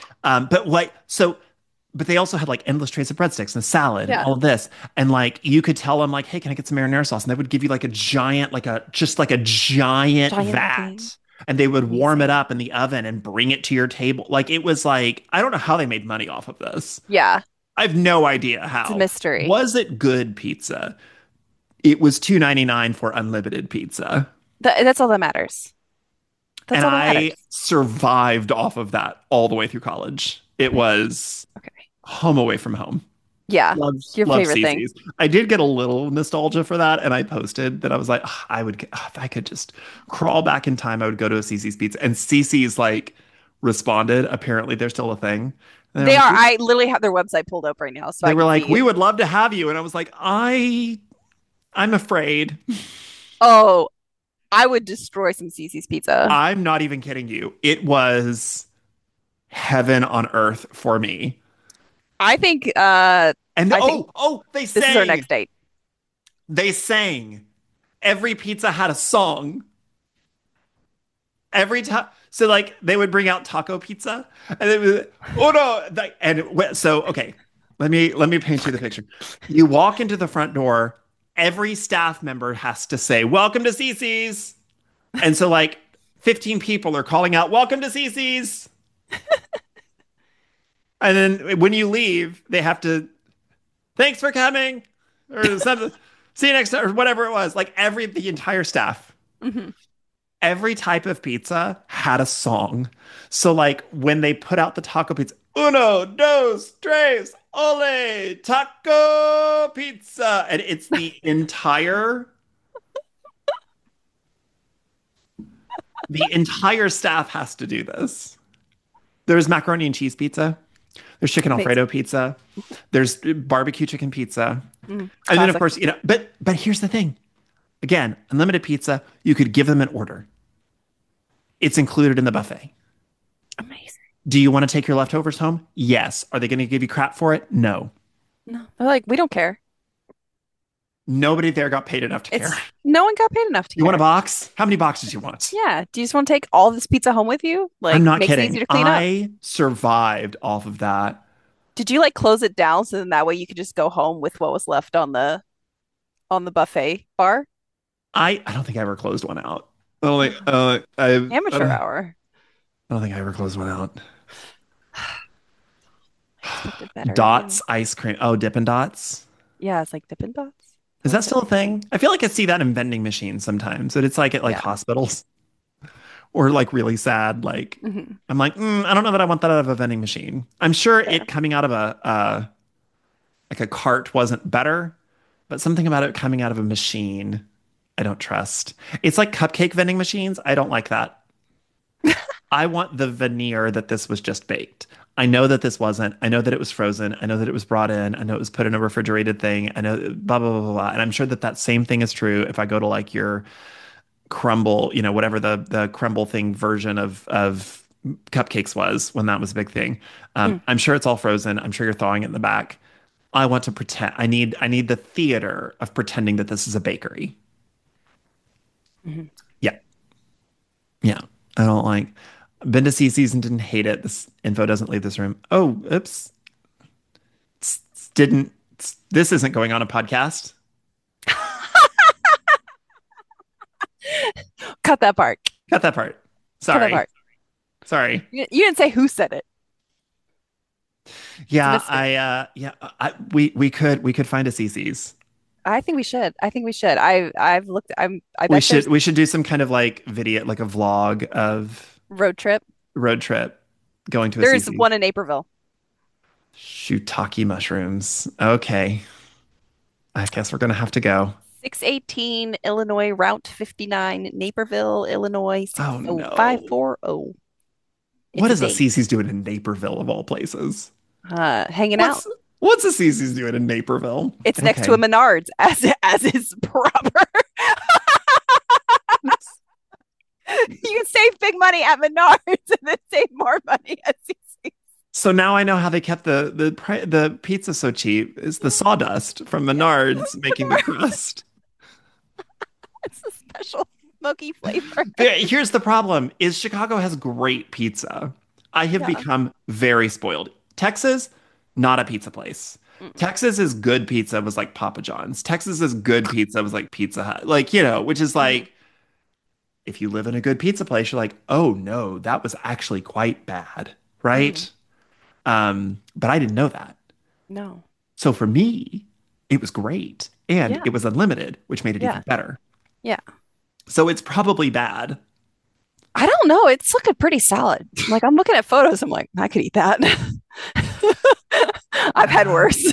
But they also had like endless trays of breadsticks and salad Yeah. and all of this. And like you could tell them like, hey, can I get some marinara sauce? And they would give you like a giant Giant vat. thing. And they would warm it Amazing. up in the oven and bring it to your table. Like it was like, I don't know how they made money off of this. Yeah, I have no idea it's how. a mystery. Was it good pizza? It was $2.99 for unlimited pizza. That's all that matters. That's And all that I matters. survived off of that all the way through college. It was Okay. home away from home. Yeah. Your Love favorite thing. CC's. I did get a little nostalgia for that, and I posted that I was like, "Ugh, if I could just crawl back in time, I would go to a CC's Pizza." And CC's like responded. Apparently, they're still a thing. And They are. I literally have their website pulled up right now, so they I were can like, see. "We would love to have you," and I was like, I'm afraid. Oh, I would destroy some Cece's Pizza. I'm not even kidding you. It was heaven on earth for me. I think And I think they this is our next sang. date. They sang. Every pizza had a song. Every time. So like they would bring out taco pizza and it was oh no so okay. Let me paint you the picture. You walk into the front door, every staff member has to say, "Welcome to CC's." And so like 15 people are calling out, "Welcome to CC's." And then when you leave, they have to, "Thanks for coming," or something. "See you next time," or whatever it was. Like the entire staff. Hmm. Every type of pizza had a song. So like when they put out the taco pizza, "Uno, dos, tres, ole, taco pizza." And it's the entire staff has to do this. There's macaroni and cheese pizza. There's chicken Amazing. Alfredo pizza. There's barbecue chicken pizza. And then of Classic. course, but here's the thing. Again, unlimited pizza, you could give them an order. It's included in the buffet. Amazing. Do you want to take your leftovers home? Yes. Are they going to give you crap for it? No. No, they're like, we don't care. Nobody there got paid enough to care. It's no one got paid enough to You want a care. box? How many boxes do you want? Yeah. Do you just want to take all this pizza home with you? Like, I'm not makes it kidding. easy to clean up. I survived off of that. Did you like close it down so then that way you could just go home with what was left on the buffet bar? I don't think I ever closed one out. I don't think Amateur hour. I don't think I ever closed one out. I expected better. Dots ice cream. Oh, Dippin' Dots. Yeah, it's like Dippin' Dots. Is that still a thing? I feel like I see that in vending machines sometimes. But it's like at like Yeah. hospitals or like really sad. Like Hmm. I'm like, I don't know that I want that out of a vending machine. I'm sure Fair. it coming out of a like a cart wasn't better, but something about it coming out of a machine, I don't trust. It's like cupcake vending machines. I don't like that. I want the veneer that this was just baked. I know that this wasn't. I know that it was frozen. I know that it was brought in. I know it was put in a refrigerated thing. I know blah, blah, blah, blah, blah. And I'm sure that that same thing is true if I go to like your crumble, whatever the crumble thing version of cupcakes was when that was a big thing. Mm. I'm sure it's all frozen. I'm sure you're thawing it in the back. I want to pretend. I need the theater of pretending that this is a bakery. Mhm. Yeah. Yeah. I don't like been to CC's and didn't hate it. This info doesn't leave this room. Oh, oops. Didn't this isn't going on a podcast. Cut that part. Cut that part. Cut that Sorry. part. Sorry. You didn't say who said it. Yeah, It's a mystery. we could find a CC's. I think we should. I think we should. I've looked. I We bet there's should we should do some kind of like video, like a vlog of road trip. road trip going to a There's CC's. one in Naperville. Shiitake mushrooms. Okay. I guess we're gonna have to go. 618 Illinois Route 59, Naperville, Illinois Oh no. 60540. It's What a is a date. CC's doing in Naperville of all places? Hanging out. What's a CC's doing in Naperville? It's next to a Okay. Menards, as is proper. You can save big money at Menards and then save more money at CC. So now I know how they kept the pizza so cheap. It's the sawdust from Menards making the crust. It's a special smoky flavor. Here's the problem is Chicago has great pizza. I have Yeah. become very spoiled. Texas, not a pizza place. Mm. Texas is good pizza was like Papa John's. Texas is good pizza was like Pizza Hut. Like, which is like if you live in a good pizza place, you're like, oh no, that was actually quite bad, right? But I didn't know that. No. So for me, it was great. And Yeah. it was unlimited, which made it Yeah. even better. Yeah. So it's probably bad. I don't know. It's looking pretty solid. Like I'm looking at photos. I'm like, I could eat that. I've had worse.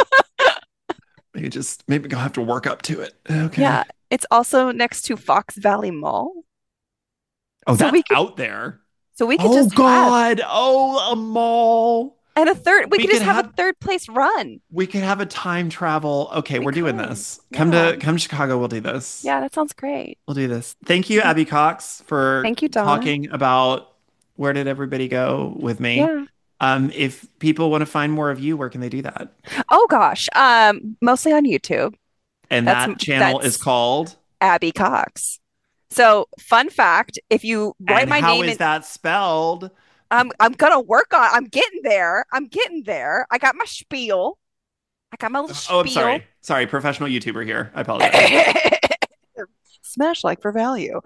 Maybe I'll have to work up to it. Okay. Yeah. It's also next to Fox Valley Mall. Oh, So that's out there. So we could Oh just have, God. Oh, a mall. and we could just could have a third place run. We could have a time travel. Okay, we're doing this. Yeah. Come to Chicago, we'll do this. Yeah, that sounds great. We'll do this. Thank you, Abby Cox, for Thank you, Dawn. talking about Where Did Everybody Go with me. Yeah. If people want to find more of you, where can they do that? Oh gosh. Mostly on YouTube. And that channel is called Abby Cox. So, fun fact, if you write my name how is that spelled? I'm gonna work on. I'm getting there. I got my spiel. I got my little spiel. Oh, I'm sorry. Professional YouTuber here. I apologize. Smash like for value.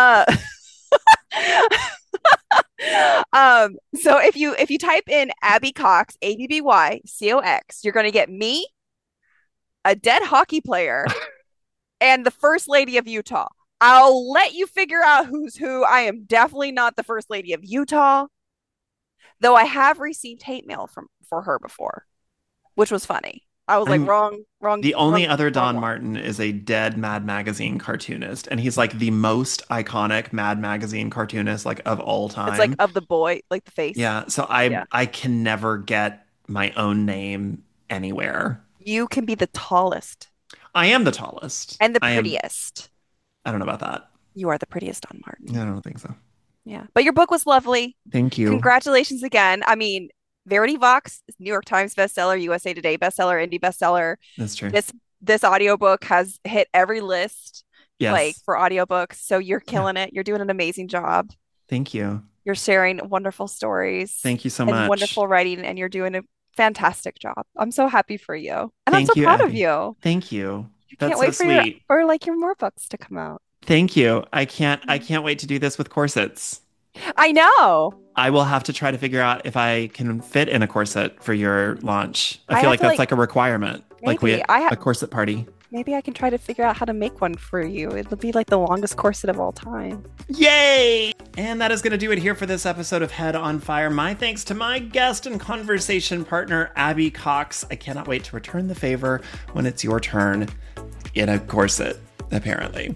So if you type in Abby Cox, ABBYCOX, you're gonna get me, a dead hockey player, and the First Lady of Utah. I'll let you figure out who's who. I am definitely not the First Lady of Utah, though I have received hate mail for her before, which was funny. I was like, wrong. The only other Don Martin is a dead Mad Magazine cartoonist, and he's like the most iconic Mad Magazine cartoonist like of all time. It's like of the boy, like the face. Yeah, so I can never get my own name anywhere. You can be the tallest. I am the tallest. And the prettiest. I don't know about that. You are the prettiest, Don Martin. I don't think so. Yeah. But your book was lovely. Thank you. Congratulations again. I mean, Verity Vox, New York Times bestseller, USA Today bestseller, indie bestseller. That's true. This audiobook has hit every list like for audiobooks. So you're killing it. You're doing an amazing job. Thank you. You're sharing wonderful stories. Thank you so much. Wonderful writing, and you're doing a fantastic job. I'm so happy for you. And I'm so proud of you. Thank you. Can't wait for your more books to come out. Thank you. I can't wait to do this with corsets. I know. I will have to try to figure out if I can fit in a corset for your launch. I feel like that's like a requirement. Maybe. Like a corset party. Maybe I can try to figure out how to make one for you. It'll be like the longest corset of all time. Yay! And that is going to do it here for this episode of Head on Fire. My thanks to my guest and conversation partner, Abby Cox. I cannot wait to return the favor when it's your turn in a corset, apparently.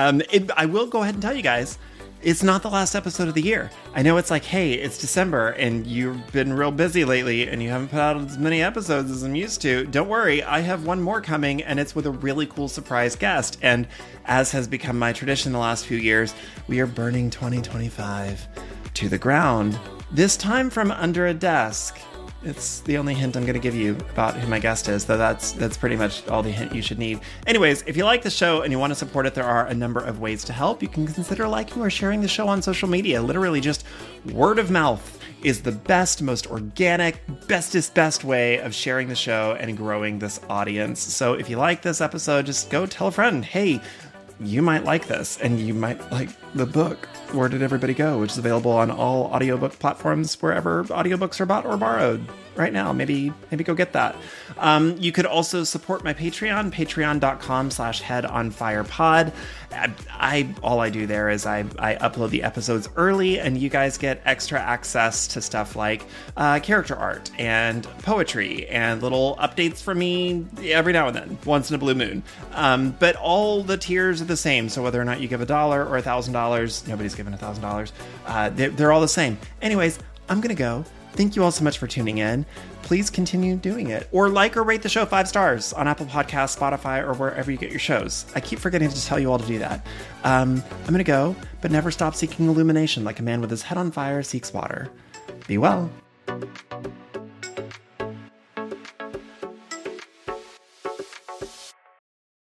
I will go ahead and tell you guys, it's not the last episode of the year. I know it's like, hey, it's December and you've been real busy lately and you haven't put out as many episodes as I'm used to. Don't worry, I have one more coming, and it's with a really cool surprise guest. And as has become my tradition the last few years, we are burning 2025 to the ground, this time from under a desk. It's the only hint I'm going to give you about who my guest is, though that's pretty much all the hint you should need. Anyways, if you like the show and you want to support it, there are a number of ways to help. You can consider liking or sharing the show on social media. Literally just word of mouth is the best, most organic, best way of sharing the show and growing this audience. So if you like this episode, just go tell a friend, hey, you might like this, and you might like the book, Where Did Everybody Go?, which is available on all audiobook platforms wherever audiobooks are bought or borrowed right now. Maybe go get that. You could also support my Patreon, patreon.com/headonfirepod. All I do there is I upload the episodes early, and you guys get extra access to stuff like character art and poetry and little updates from me every now and then, once in a blue moon. But all the tiers are the same. So whether or not you give $1 or $1,000, nobody's given $1,000. They're all the same. Anyways, I'm going to go. Thank you all so much for tuning in. Please continue doing it. Or like or rate the show 5 stars on Apple Podcasts, Spotify, or wherever you get your shows. I keep forgetting to tell you all to do that. I'm going to go, but never stop seeking illumination like a man with his head on fire seeks water. Be well.